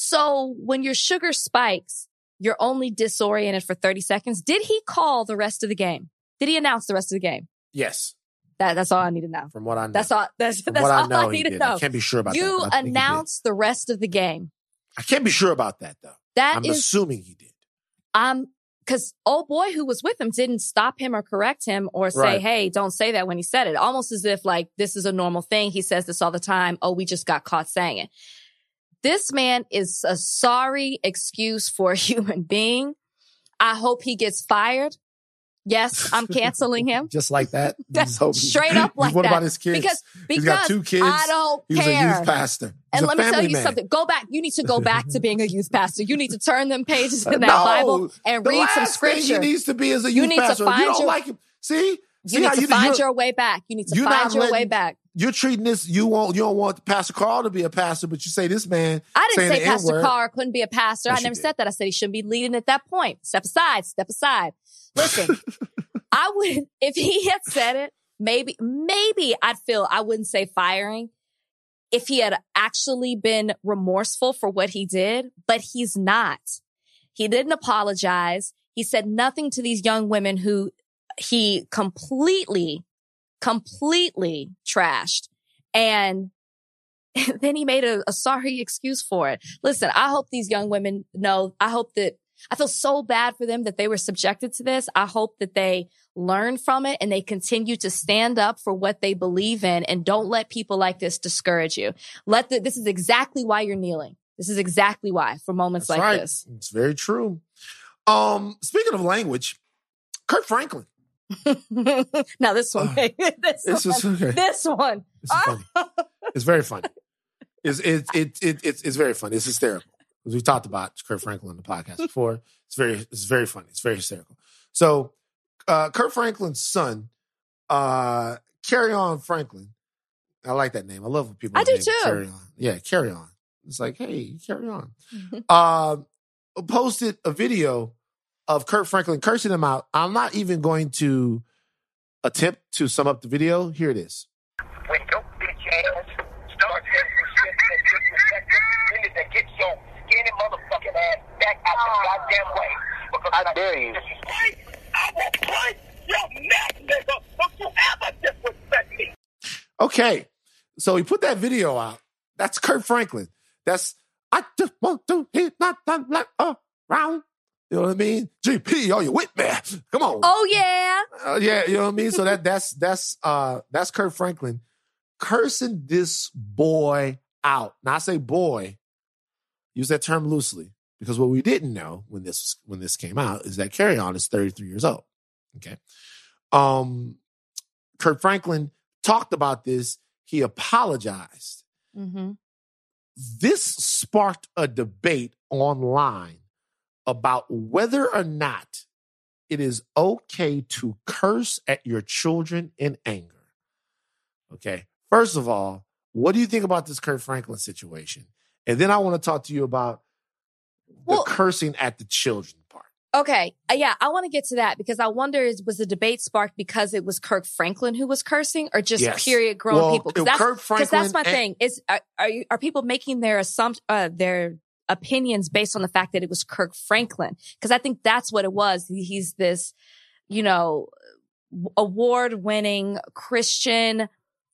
So when your sugar spikes, you're only disoriented for thirty seconds. Did he call the rest of the game? Did he announce the rest of the game? Yes. That, that's all I need to know. From what I know. That's all, that's, From that's what all I, know, I need he to did. know. I can't be sure about you that. You announced the rest of the game. I can't be sure about that, though. That I'm is, assuming he did. Um, because old boy who was with him didn't stop him or correct him or say, Right. hey, don't say that when he said it. Almost as if like, this is a normal thing. He says this all the time. Oh, we just got caught saying it. This man is a sorry excuse for a human being. I hope he gets fired. Yes, I'm canceling him. Just like that. Straight up like what that. about his kids? Because, because He's got two kids. I don't He's care. a youth pastor. He's and a let me tell you man. something. Go back. You need to go back to being a youth pastor. You need to turn them pages in that no, Bible and read some scripture. The last thing he needs to be as a youth you need pastor. To find you don't your, like him. See? You See need how to you, find your way back. You need to find your letting, way back. You're treating this, you won't, you don't want Pastor Carl to be a pastor, but you say this man. I didn't say Pastor N-word. Carl couldn't be a pastor. Yes, I never did. said that. I said he shouldn't be leading at that point. Step aside, step aside. Listen, I would, if he had said it, maybe, maybe I'd feel, I wouldn't say firing if he had actually been remorseful for what he did, but he's not. He didn't apologize. He said nothing to these young women who he completely, completely trashed. And then he made a, a sorry excuse for it. Listen, I hope these young women know, I hope that, I feel so bad for them that they were subjected to this. I hope that they learn from it and they continue to stand up for what they believe in and don't let people like this discourage you. Let the, this is exactly why you're kneeling. This is exactly why for moments That's like right. this. It's very true. Um, speaking of language, Kirk Franklin. Now this one, uh, this, this one is okay. this one, this is funny. It's very funny. It's it, it, it, it's it's very funny. It's hysterical. As we talked about Kirk Franklin on the podcast before, it's very it's very funny. It's very hysterical. So, uh, Kirk Franklin's son, uh, Carry On Franklin. I like that name. I love when people. I do name too. Carry On. Yeah, Carry On. It's like, hey, carry on. uh, posted a video of Kirk Franklin cursing him out. I'm not even going to attempt to sum up the video. Here it is. When your bitch ass starts disrespecting niggas that get your skinny motherfucking ass back out the goddamn way. Because I dare you. I will punch your neck, nigga, if you ever disrespect me. Okay. So he put that video out. That's Kirk Franklin. That's, I just want to hit not like around. You know what I mean? G P, are you with me? Come on. Oh yeah. Uh, yeah, you know what I mean? So that that's that's uh that's Kirk Franklin cursing this boy out. Now I say boy, use that term loosely, because what we didn't know when this when this came out is that Carry On is thirty-three years old. Okay. Um Kirk Franklin talked about this. He apologized. Mm-hmm. This sparked a debate online about whether or not it is okay to curse at your children in anger. Okay. First of all, what do you think about this Kirk Franklin situation? And then I want to talk to you about well, the cursing at the children part. Okay. Uh, yeah, I want to get to that because I wonder is, was the debate sparked because it was Kirk Franklin who was cursing or just yes. period grown well, people? Because that's, Kirk Franklin that's my and- thing. Is are, are, you, are people making their assumpt- uh, their opinions based on the fact that it was Kirk Franklin? Because I think that's what it was. He's this, you know, award-winning Christian.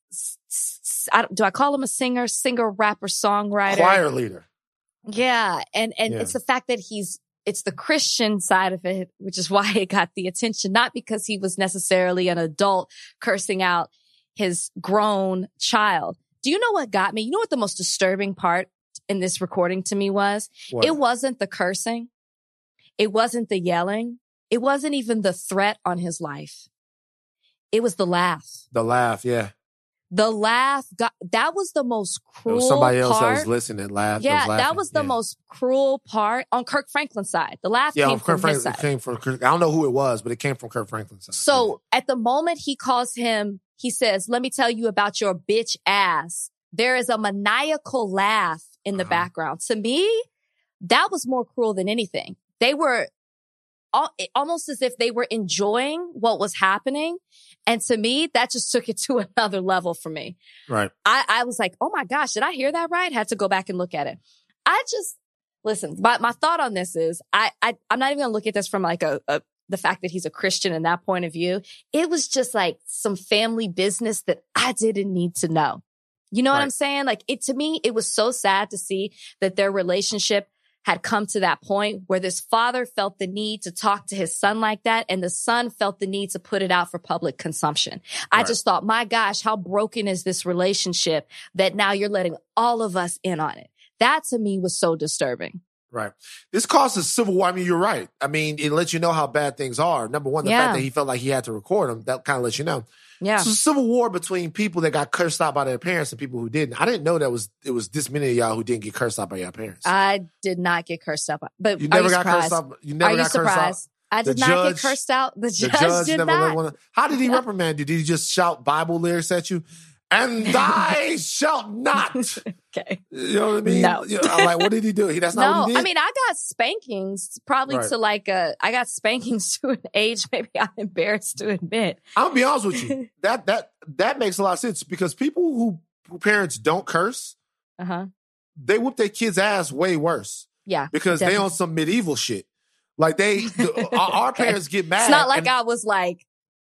I do I call him a singer, singer, rapper, songwriter, choir leader? Yeah, and and yeah. it's the fact that he's it's the Christian side of it, which is why it got the attention, not because he was necessarily an adult cursing out his grown child. Do you know what got me? You know what the most disturbing part in this recording to me was? What? It wasn't the cursing, it wasn't the yelling, it wasn't even the threat on his life. It was the laugh. The laugh, yeah. The laugh got, that was the most cruel part. Somebody else part. that was listening laughed. Yeah, was that was the yeah. most cruel part on Kirk Franklin's side. The laugh yeah, came Kirk from Franklin, his side. It came from Kirk, I don't know who it was, but it came from Kirk Franklin's side. So yeah. at the moment he calls him, he says, let me tell you about your bitch ass. There is a maniacal laugh in the uh-huh. background. To me, that was more cruel than anything. They were all, almost as if they were enjoying what was happening. And to me, that just took it to another level for me. Right. I, I was like, oh my gosh, did I hear that right? Had to go back and look at it. I just, listen, my, my thought on this is, I, I, I'm not even going to look at this from like a, a, the fact that he's a Christian in that point of view. It was just like some family business that I didn't need to know. You know right. what I'm saying? Like it, to me, it was so sad to see that their relationship had come to that point where this father felt the need to talk to his son like that, and the son felt the need to put it out for public consumption. I right. just thought, my gosh, how broken is this relationship that now you're letting all of us in on it? That to me was so disturbing. Right. This causes civil war. I mean, you're right. I mean, it lets you know how bad things are. Number one, the yeah. fact that he felt like he had to record them, that kind of lets you know. Yeah. So civil war between people that got cursed out by their parents and people who didn't. I didn't know that was it was this many of y'all who didn't get cursed out by your parents. I did not get cursed out by, but you never are you got surprised? cursed out. You never are got you surprised? I did the not judge, get cursed out. The judge, the judge did never not. Wanna, how did he reprimand you? Did he just shout Bible lyrics at you? And I shall not. Okay. You know what I mean? No. You know, I'm like, what did he do? He, that's not no, what he did? I mean, I got spankings probably right. to like a, I got spankings to an age maybe I'm embarrassed to admit. I'll be honest with you. That that that makes a lot of sense because people who, who parents don't curse, uh-huh. they whoop their kids' ass way worse. Yeah. Because definitely. they on some medieval shit. Like they, the, our, our okay. parents get mad. It's not like and, I was like,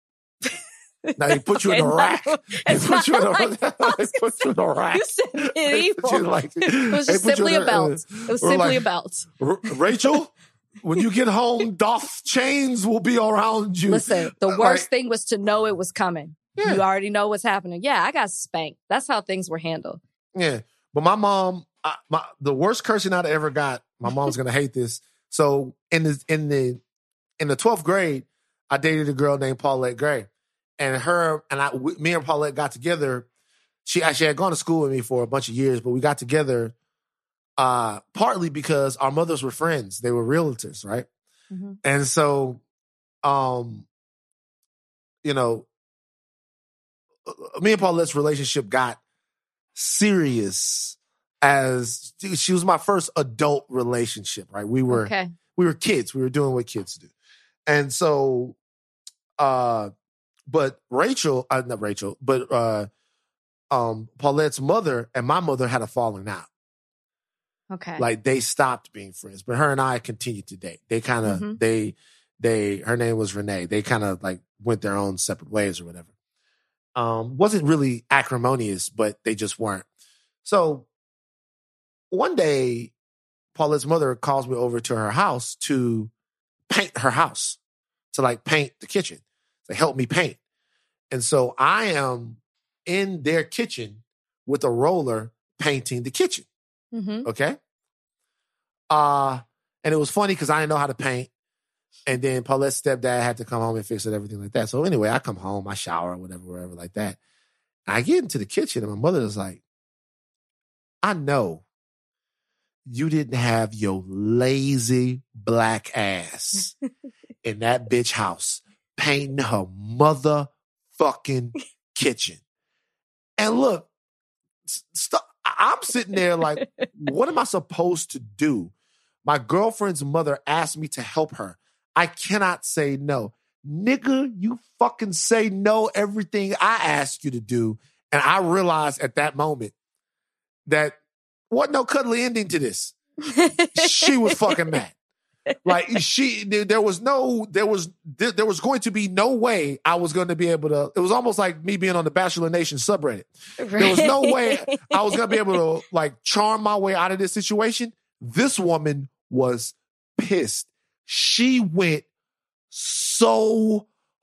now they put you okay, in a rack. They put you in a, like, they put you in a rack. You said medieval. Like, it was just simply a belt. It was simply like, a belt. Rachel, when you get home, doff chains will be around you. Listen, the worst like, thing was to know it was coming. Yeah. You already know what's happening. Yeah, I got spanked. That's how things were handled. Yeah. But my mom, I, my, the worst cursing I'd ever got, my mom's going to hate this. So in the, in the, in the twelfth grade, I dated a girl named Paulette Gray. And her and I, me and Paulette got together. She actually had gone to school with me for a bunch of years, but we got together uh, partly because our mothers were friends. They were realtors, right? Mm-hmm. And so, um, you know, me and Paulette's relationship got serious as she was my first adult relationship, right? We were okay. we were kids. We were doing what kids do. And so, uh, but Rachel, uh, not Rachel, but uh, um, Paulette's mother and my mother had a falling out. Okay. Like they stopped being friends, but her and I continued to date. They kind of, mm-hmm. they, they, her name was Renee. They kind of like went their own separate ways or whatever. Um, wasn't really acrimonious, but they just weren't. So one day, Paulette's mother calls me over to her house to paint her house, to like paint the kitchen, to help me paint. And so I am in their kitchen with a roller painting the kitchen. Mm-hmm. Okay. Uh, and it was funny because I didn't know how to paint. And then Paulette's stepdad had to come home and fix it, everything like that. So anyway, I come home, I shower, whatever, wherever like that. And I get into the kitchen and my mother is like, I know you didn't have your lazy black ass in that bitch house painting her motherfucking kitchen. And look, st- I'm sitting there like, what am I supposed to do? My girlfriend's mother asked me to help her. I cannot say no. Nigga, you fucking say no everything I ask you to do. And I realized at that moment that wasn't no cuddly ending to this. She was fucking mad. Like she, there was no, there was, there, there was going to be no way I was going to be able to. It was almost like me being on the Bachelor Nation subreddit. Right. There was no way I was going to be able to like charm my way out of this situation. This woman was pissed. She went so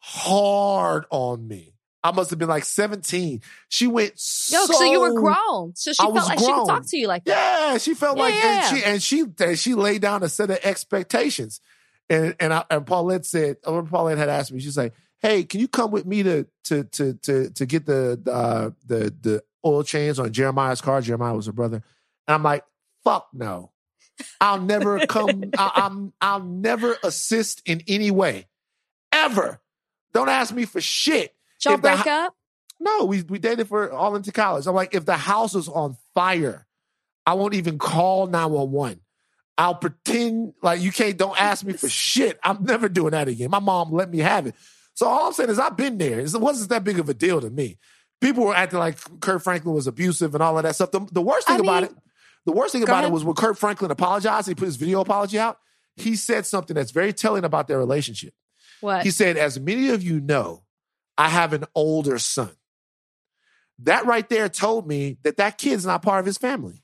hard on me. I must have been like seventeen. She went so... Yo, so you were grown. So she I felt like grown. she could talk to you like that. Yeah, she felt yeah, like... Yeah. And, she, and she and she laid down a set of expectations. And and, I, and Paulette said... Or Paulette had asked me, she's like, hey, can you come with me to to to to, to get the, uh, the, the oil change on Jeremiah's car? Jeremiah was her brother. And I'm like, fuck no. I'll never come... I, I'm, I'll never assist in any way. Ever. Don't ask me for shit. Y'all break the, up? No, we we dated for all into college. I'm like, if the house is on fire, I won't even call nine one one. I'll pretend like you can't, don't ask me for shit. I'm never doing that again. My mom let me have it. So all I'm saying is I've been there. It wasn't that big of a deal to me. People were acting like Kirk Franklin was abusive and all of that stuff. The, the worst thing I about mean, it, the worst thing about ahead. it was when Kirk Franklin apologized, he put his video apology out, he said something that's very telling about their relationship. What? He said, as many of you know, I have an older son. That right there told me that that kid's not part of his family.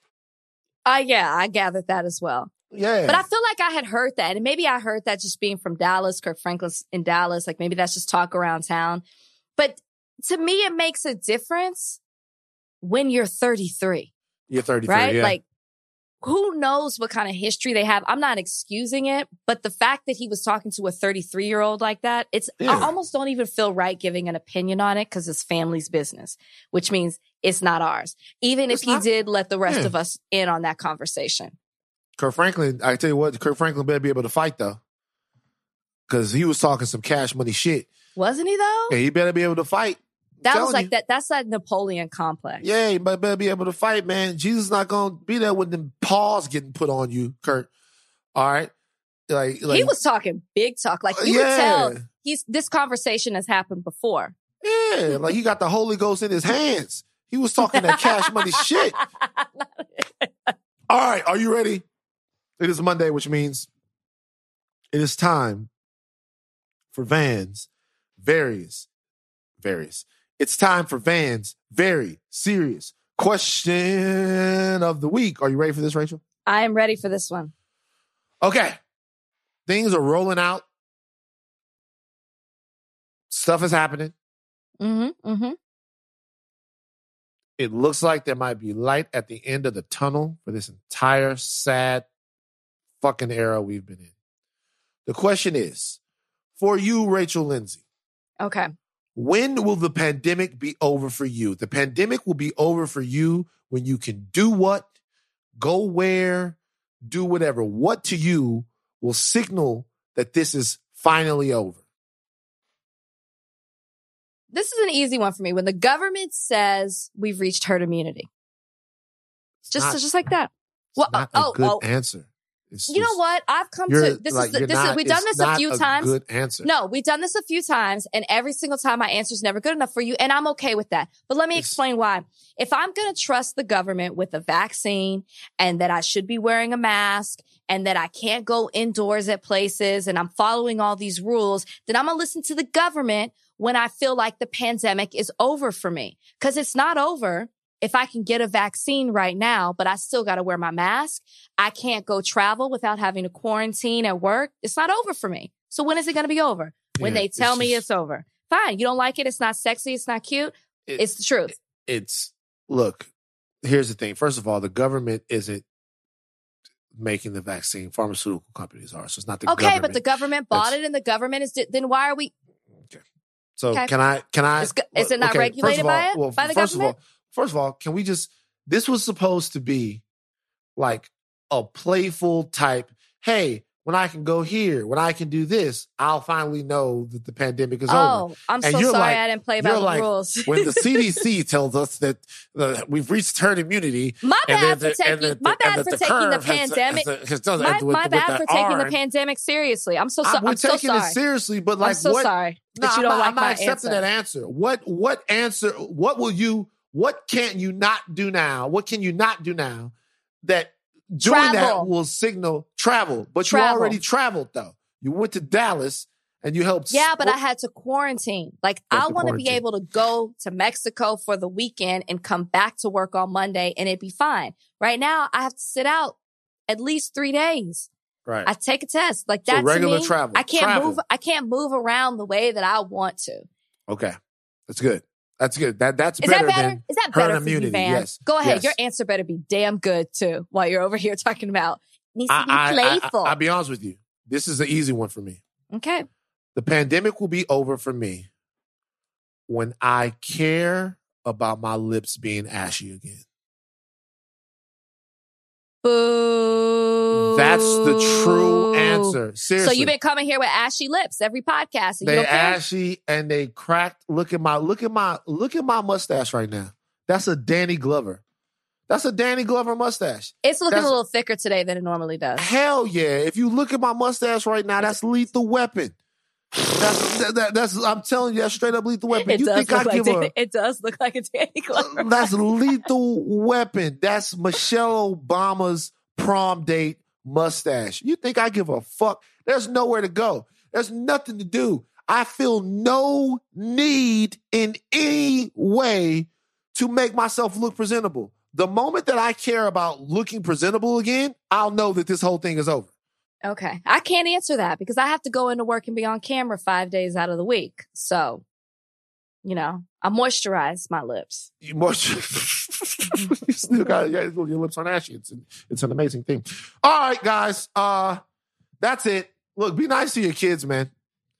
Uh, yeah, I gathered that as well. Yeah. But I feel like I had heard that. And maybe I heard that just being from Dallas, Kirk Franklin's in Dallas. Like maybe that's just talk around town. But to me, it makes a difference when you're thirty-three. You're thirty-three, right? Yeah. Like, who knows what kind of history they have? I'm not excusing it, but the fact that he was talking to a thirty-three-year-old like that, it's yeah. I almost don't even feel right giving an opinion on it because it's family's business, which means it's not ours. Even it's if not, he did let the rest yeah. of us in on that conversation. Kirk Franklin, I tell you what, Kirk Franklin better be able to fight though, because he was talking some cash money shit. Wasn't he though? Yeah, he better be able to fight. That was like you. that. That's that Napoleon complex. Yeah, you better be able to fight, man. Jesus not gonna be there with them paws getting put on you, Kurt. All right, like, like he was talking big talk. Like you yeah. could tell, he's this conversation has happened before. Yeah, like he got the Holy Ghost in his hands. He was talking that cash money shit. All right, are you ready? It is Monday, which means it is time for Van's various, various. It's time for Van's very serious question of the week. Are you ready for this, Rachel? I am ready for this one. Okay. Things are rolling out. Stuff is happening. Mm-hmm, mm-hmm. It looks like there might be light at the end of the tunnel for this entire sad fucking era we've been in. The question is, for you, Rachel Lindsay. Okay. When will the pandemic be over for you? The pandemic will be over for you when you can do what, go where, do whatever. What to you will signal that this is finally over? This is an easy one for me. When the government says we've reached herd immunity. Just, not, just like that. Well, not a oh, good oh. answer. It's you just, know what? I've come to this like, is this not, is we've done this a few a times. Good answer. No, we've done this a few times, and every single time my answer is never good enough for you, and I'm okay with that. But let me it's, explain why. If I'm going to trust the government with a vaccine, and that I should be wearing a mask, and that I can't go indoors at places, and I'm following all these rules, then I'm gonna listen to the government when I feel like the pandemic is over for me, because it's not over. If I can get a vaccine right now, but I still got to wear my mask, I can't go travel without having to quarantine at work. It's not over for me. So when is it going to be over? When yeah, they tell it's me just, it's over. Fine. You don't like it. It's not sexy. It's not cute. It, it's the truth. It's, look, here's the thing. First of all, the government isn't making the vaccine. Pharmaceutical companies are. So it's not the okay, government. Okay, but the government bought it and the government is, then why are we? Okay. So okay. can I, can I? Is, is it not okay, regulated all, by it? Well, by the first government? Of all, First of all, can we just, this was supposed to be like a playful type, hey, when I can go here, when I can do this, I'll finally know that the pandemic is oh, over. Oh, I'm and so sorry like, I didn't play by the like, rules. When the C D C tells us that uh, we've reached herd immunity. My bad the, for taking, the, my bad for the taking the has, pandemic. has, has, has, my with, my with bad for taking arm. the pandemic seriously. I'm so, so I, we're I'm so taking sorry. it seriously, but like I'm so what? sorry No, that you I'm don't not, like I'm not my accepting answer. that answer. What what answer? What will you? What can you not do now? What can you not do now that doing Travel. that will signal travel? But Travel. you already traveled though. You went to Dallas and you helped. Yeah, but sport- I had to quarantine. Like I want to be able to go to Mexico for the weekend and come back to work on Monday and it'd be fine. Right now, I have to sit out at least three days. Right. I take a test. Like So that regular to me, travel. I can't Travel. move. I can't move around the way that I want to. Okay, that's good. That's good. That that's Is better that better? than Is that herd better for immunity. you, Van? Yes. Go ahead. Yes. Your answer better be damn good too. While you're over here talking about needs to be I, playful. I, I, I'll be honest with you. This is an easy one for me. Okay. The pandemic will be over for me when I care about my lips being ashy again. Boo. That's the true answer. Seriously. So you've been coming here with ashy lips every podcast. And they you don't care? ashy and they cracked. Look at my look at my look at my mustache right now. That's a Danny Glover. That's a Danny Glover mustache. It's looking That's, a little thicker today than it normally does. Hell yeah. If you look at my mustache right now, that's Lethal Weapon. That's that, that, that's I'm telling you, that's straight up Lethal Weapon. It you does think I look give like a It does look like a Danny Glover. That's Lethal Weapon. That's Michelle Obama's prom date mustache. You think I give a fuck? There's nowhere to go. There's nothing to do. I feel no need in any way to make myself look presentable. The moment that I care about looking presentable again, I'll know that this whole thing is over. Okay. I can't answer that because I have to go into work and be on camera five days out of the week. So, you know, I moisturize my lips. You moisturize. You still got yeah, your lips aren't ashy. It's an, it's an amazing thing. All right, guys. Uh, that's it. Look, be nice to your kids, man.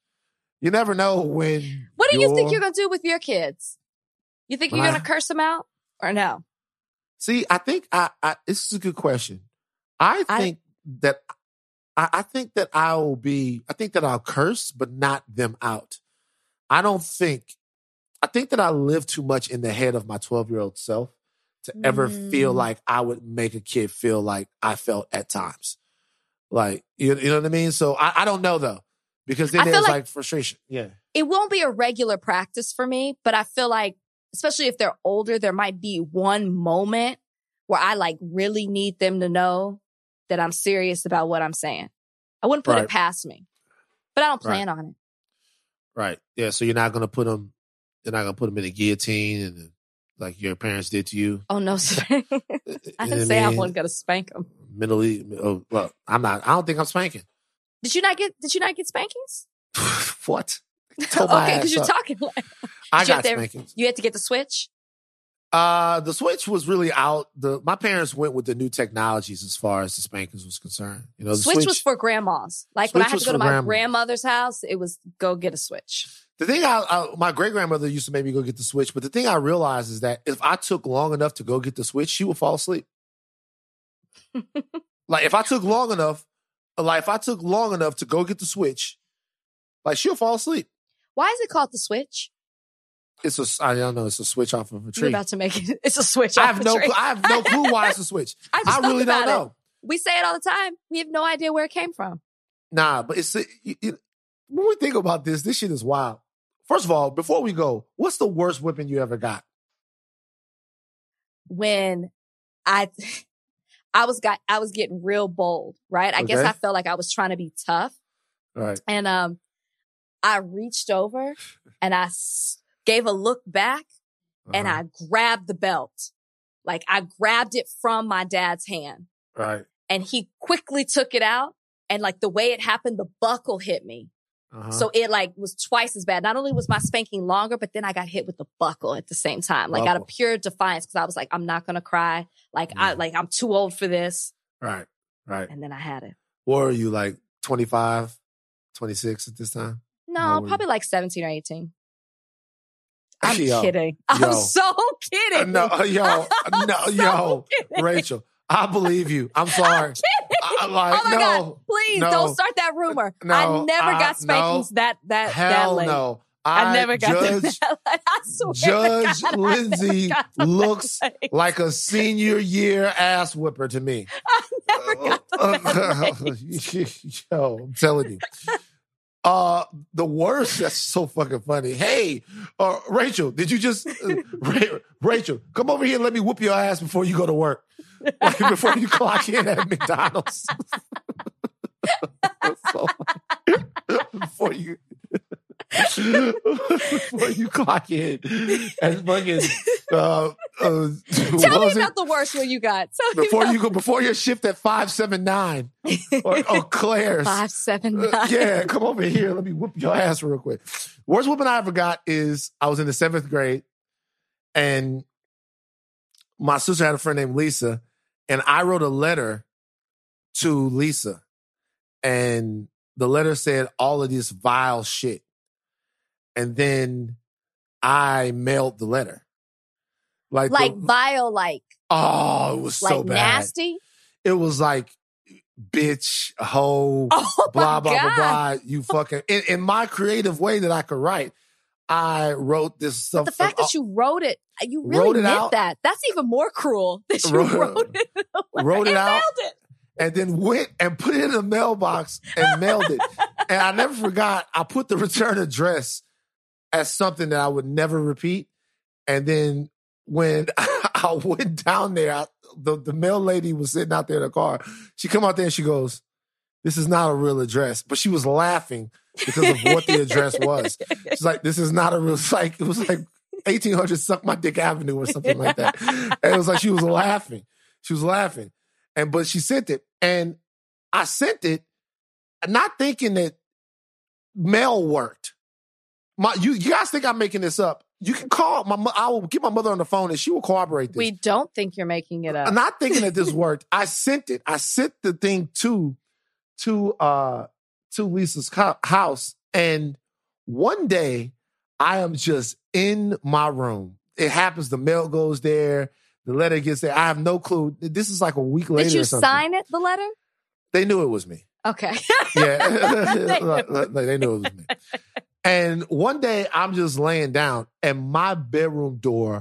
You never know when. What do you think you're going to do with your kids? You think you're I, going to curse them out or no? See, I think I, I this is a good question. I think I, that I, I think that I will be, I think that I'll curse, but not them out. I don't think, I think that I live too much in the head of my twelve-year-old self to mm. ever feel like I would make a kid feel like I felt at times. Like, you, you know what I mean? So I, I don't know though, because then there's like, like frustration. Yeah. It won't be a regular practice for me, but I feel like, especially if they're older, there might be one moment where I like really need them to know that I'm serious about what I'm saying. I wouldn't put right. it past me, but I don't plan right. on it. Right. Yeah. So you're not going to put them, you're not going to put them in a guillotine and like your parents did to you. Oh, no. I didn't say I wasn't going to spank them. Mentally. Oh, well, I'm not, I don't think I'm spanking. Did you not get, did you not get spankings? What? Okay, because you're talking like I got there, spankings. You had to get the Switch? Uh, the Switch was really out. The my parents went with the new technologies as far as the spankings was concerned. You know, the Switch, Switch was for grandmas. Like Switch when I had to go to my grandma. grandmother's house, it was go get a Switch. The thing I, I my great grandmother used to make me go get the Switch, but the thing I realized is that if I took long enough to go get the Switch, she would fall asleep. Like if I took long enough, like if I took long enough to go get the Switch, like she'll fall asleep. Why is it called the Switch? It's a, I don't know, it's a switch off of a tree. You're about to make it, it's a switch I off have a no, tree. I have no clue why it's a switch. I, just I really don't know. It. We say it all the time. We have no idea where it came from. Nah, but it's, it, it, when we think about this, this shit is wild. First of all, before we go, what's the worst whipping you ever got? When I, I was got, I was getting real bold, right? I okay. guess I felt like I was trying to be tough. Right. And, um, I reached over and I gave a look back uh-huh. and I grabbed the belt. Like I grabbed it from my dad's hand. Right. And he quickly took it out. And like the way it happened, the buckle hit me. Uh-huh. So it like was twice as bad. Not only was my spanking longer, but then I got hit with the buckle at the same time. Like buckle. Out of pure defiance. Cause I was like, I'm not going to cry. Like yeah. I, like I'm too old for this. Right. Right. And then I had it. What are you like twenty-five, twenty-six at this time? No, probably like seventeen or eighteen. I'm yo, kidding. Yo. I'm so kidding. Uh, no, yo, I'm no, so yo, kidding. Rachel, I believe you. I'm sorry. I'm I, like, oh my no, God. Please no, don't start that rumor. No, I never I, got spankings no, that that hell that late. no. I, I never got Judge, that. I swear Judge to God, Lindsay looks like a senior year ass whipper to me. I never got the Yo, I'm telling you. Uh, the worst, that's so fucking funny. Hey, uh, Rachel, did you just, uh, Ra- Rachel, come over here and let me whoop your ass before you go to work. Like before you clock in at McDonald's. So, before you... before you clock in and fucking uh, uh, tell me about the worst one you got. Tell before you go before your shift at five seven nine or, or Claire's five seven nine. Uh, yeah, come over here. Let me whoop your ass real quick. Worst whooping I ever got is I was in the seventh grade and my sister had a friend named Lisa and I wrote a letter to Lisa and the letter said all of this vile shit. And then I mailed the letter. Like, like the, vile, like. Oh, it was like so bad. Nasty? It was like, bitch, hoe, oh blah, blah, God. blah, blah. You fucking, in, in my creative way that I could write, I wrote this stuff. But the fact that you wrote it, you really wrote it meant out, that. That's even more cruel that you wrote, wrote it. Wrote it and out. mailed it. And then went and put it in the mailbox and mailed it. And I never forgot, I put the return address as something that I would never repeat. And then when I went down there, I, the, the mail lady was sitting out there in the car. She come out there and she goes, this is not a real address. But she was laughing because of what the address was. She's like, this is not a real, like, it was like eighteen hundred Suck My Dick Avenue or something like that. And it was like, she was laughing. She was laughing. And, but she sent it. And I sent it not thinking that mail worked. My, you, you guys think I'm making this up? You can call my. I will get my mother on the phone and she will corroborate this. We don't think you're making it up. I'm not thinking that this worked. I sent it. I sent the thing to to uh to Lisa's house, and one day I am just in my room. It happens. The mail goes there. The letter gets there. I have no clue. This is like a week later. Did you or something. sign it? The letter? They knew it was me. Okay. Yeah, they, knew. They knew it was me. And one day I'm just laying down and my bedroom door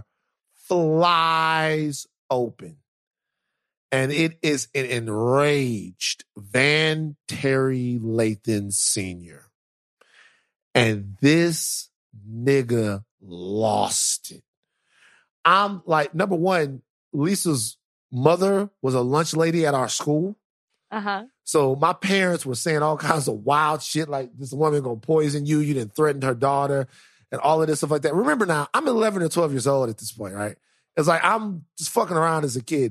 flies open. And it is an enraged Van Terry Lathan Senior And this nigga lost it. I'm like, number one, Lisa's mother was a lunch lady at our school. Uh-huh. So my parents were saying all kinds of wild shit like this woman gonna poison you, you didn't threaten her daughter, and all of this stuff like that. Remember now, I'm eleven or twelve years old at this point, right? It's like I'm just fucking around as a kid.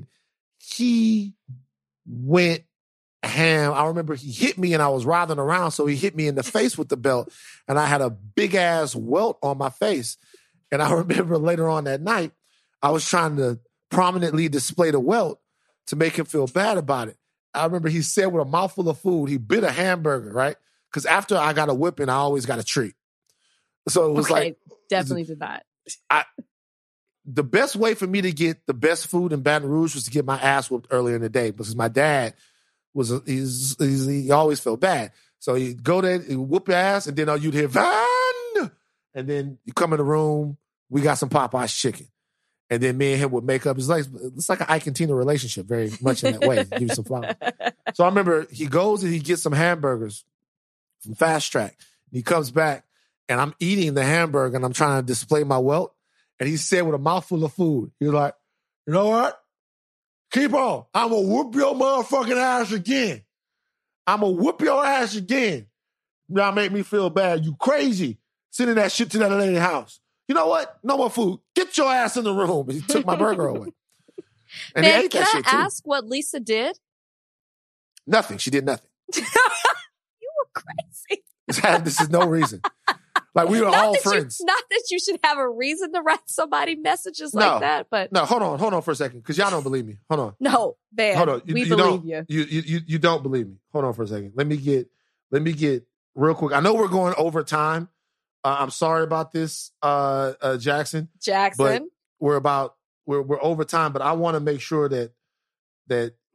He went ham. I remember he hit me and I was writhing around, so he hit me in the face with the belt, and I had a big ass welt on my face. And I remember later on that night, I was trying to prominently display the welt to make him feel bad about it. I remember he said with a mouthful of food, he bit a hamburger, right? Because after I got a whipping, I always got a treat. So it was okay, like... definitely did not. I, the best way for me to get the best food in Baton Rouge was to get my ass whooped earlier in the day because my dad was, a, he's, he's, he always felt bad. So he'd go there, he'd whoop your ass, and then you'd hear, Van! And then you come in the room, we got some Popeye's chicken. And then me and him would make up. It's like it's like an Ike and Tina relationship, very much in that way. Give you some flowers. So I remember he goes and he gets some hamburgers from Fast Track. And he comes back, and I'm eating the hamburger, and I'm trying to display my welt. And he said with a mouthful of food, he was like, you know what? Keep on. I'm going to whoop your motherfucking ass again. I'm going to whoop your ass again. Now make me feel bad. You crazy. Sending that shit to that lady's house. You know what? No more food. Get your ass in the room. He took my burger away. And Man, he ate can that I shit too. ask what Lisa did? Nothing. She did nothing. You were crazy. This is no reason. Like, we were not all that friends. You, not that you should have a reason to write somebody messages no, like that, but... No, hold on. Hold on for a second, because y'all don't believe me. Hold on. No, man. Hold on. You, we you believe don't, you. You, you. You you don't believe me. Hold on for a second. Let me get, let me get real quick. I know we're going over time. Uh, I'm sorry about this, uh, uh, Jackson. Jackson. But we're about, we're, we're over time, but I want to make sure that, that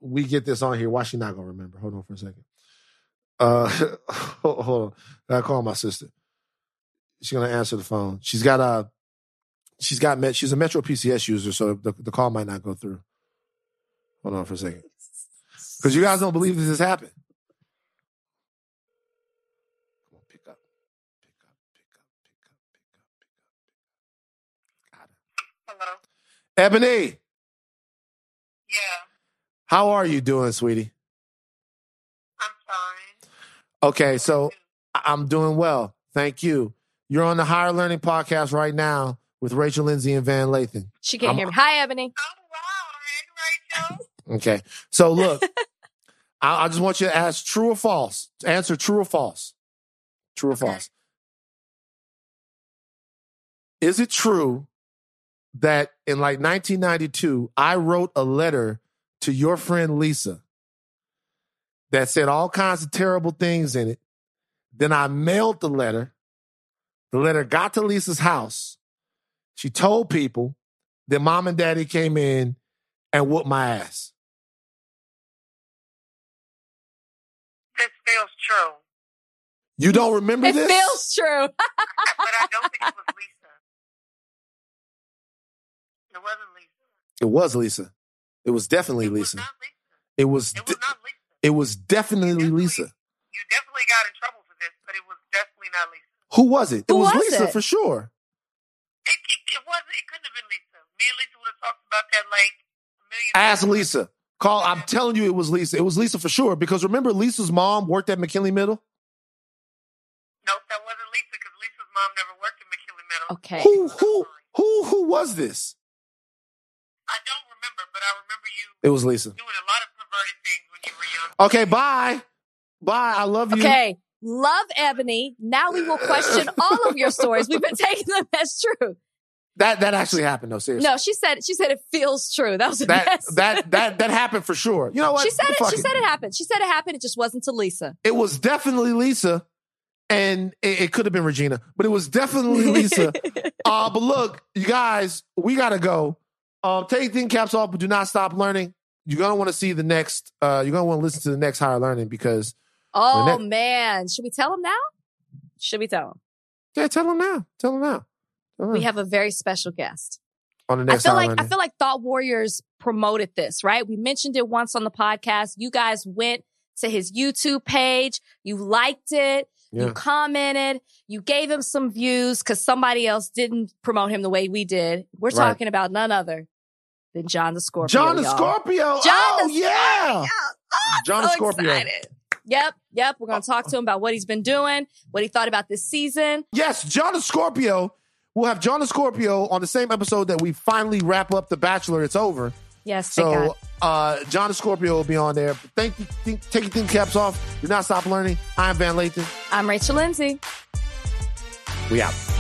we get this on here, why she not gonna remember? Hold on for a second. Uh, hold on. I call my sister. She's gonna answer the phone. She's got a, she's got met. She's a Metro P C S user, so the, the call might not go through. Hold on for a second, because you guys don't believe this has happened. Come on, pick up, pick up, pick up, pick up, pick up, pick up, pick up. Got it. Hello. Ebony. Yeah. How are you doing, sweetie? I'm fine. Okay, so I'm doing well. Thank you. You're on the Higher Learning Podcast right now with Rachel Lindsay and Van Lathan. She can't I'm, hear me. Hi, Ebony. Oh, wow. Hey, Rachel. Okay. So look, I, I just want you to ask true or false. Answer true or false. True or Okay. false. Is it true that in like nineteen ninety-two, I wrote a letter to your friend Lisa that said all kinds of terrible things in it? Then I mailed the letter. The letter got to Lisa's house. She told people. Then mom and daddy came in and whooped my ass. This feels true. You don't remember It this? feels true. But I don't think it was Lisa. It wasn't Lisa. It was Lisa. It was definitely It was Lisa. not Lisa. It was. It was not Lisa. It was definitely Definitely- Lisa. You definitely got in trouble for this, but it was definitely not Lisa. Who was it? It Who was, was Lisa it? for sure. It, it, it wasn't. It couldn't have been Lisa. Me and Lisa would have talked about that like a million Ask times. Lisa. Call. I'm telling you, it was Lisa. It was Lisa for sure. Because remember, Lisa's mom worked at McKinley Middle. Nope, that wasn't Lisa because Lisa's mom never worked at McKinley Middle. Okay. Who? Who? Who? Who was this? I don't remember, but I remember you It was Lisa. doing a lot of perverted things when you were young. Okay. Bye. Bye. I love you. Okay. Love Ebony. Now we will question all of your stories. We've been taking them as true. That that actually happened though. Seriously. No, she said she said it feels true. That was the That best. that that that happened for sure. You know what? She said it. Fuck She said it happened. She said it happened. It just wasn't to Lisa. It was definitely Lisa, and it, it could have been Regina, but it was definitely Lisa. uh, but look, you guys, we gotta go. Um, take thin caps off, but do not stop learning. You're gonna want to see the next. Uh, you're gonna want to listen to the next Higher Learning because. Oh Lynette- man, should we tell him now? Should we tell him? Yeah, tell them now. Tell them now. Tell them We have a very special guest. on the I next feel Higher like Learning. I feel like Thought Warriors promoted this, right? We mentioned it once on the podcast. You guys went to his YouTube page. You liked it. Yeah. You commented. You gave him some views because somebody else didn't promote him the way we did. We're Right. talking about none other than John the Scorpio. John the y'all. Scorpio. John oh the yeah, John the So Scorpio. excited. Yep, yep. We're going to talk to him about what he's been doing, what he thought about this season. Yes, John the Scorpio. We'll have John the Scorpio on the same episode that we finally wrap up The Bachelor. It's over. Yes, thank So, God. uh, John the Scorpio will be on there. Thank you. Think, take your thin caps off. Do not stop learning. I'm Van Lathan. I'm Rachel Lindsay. We out.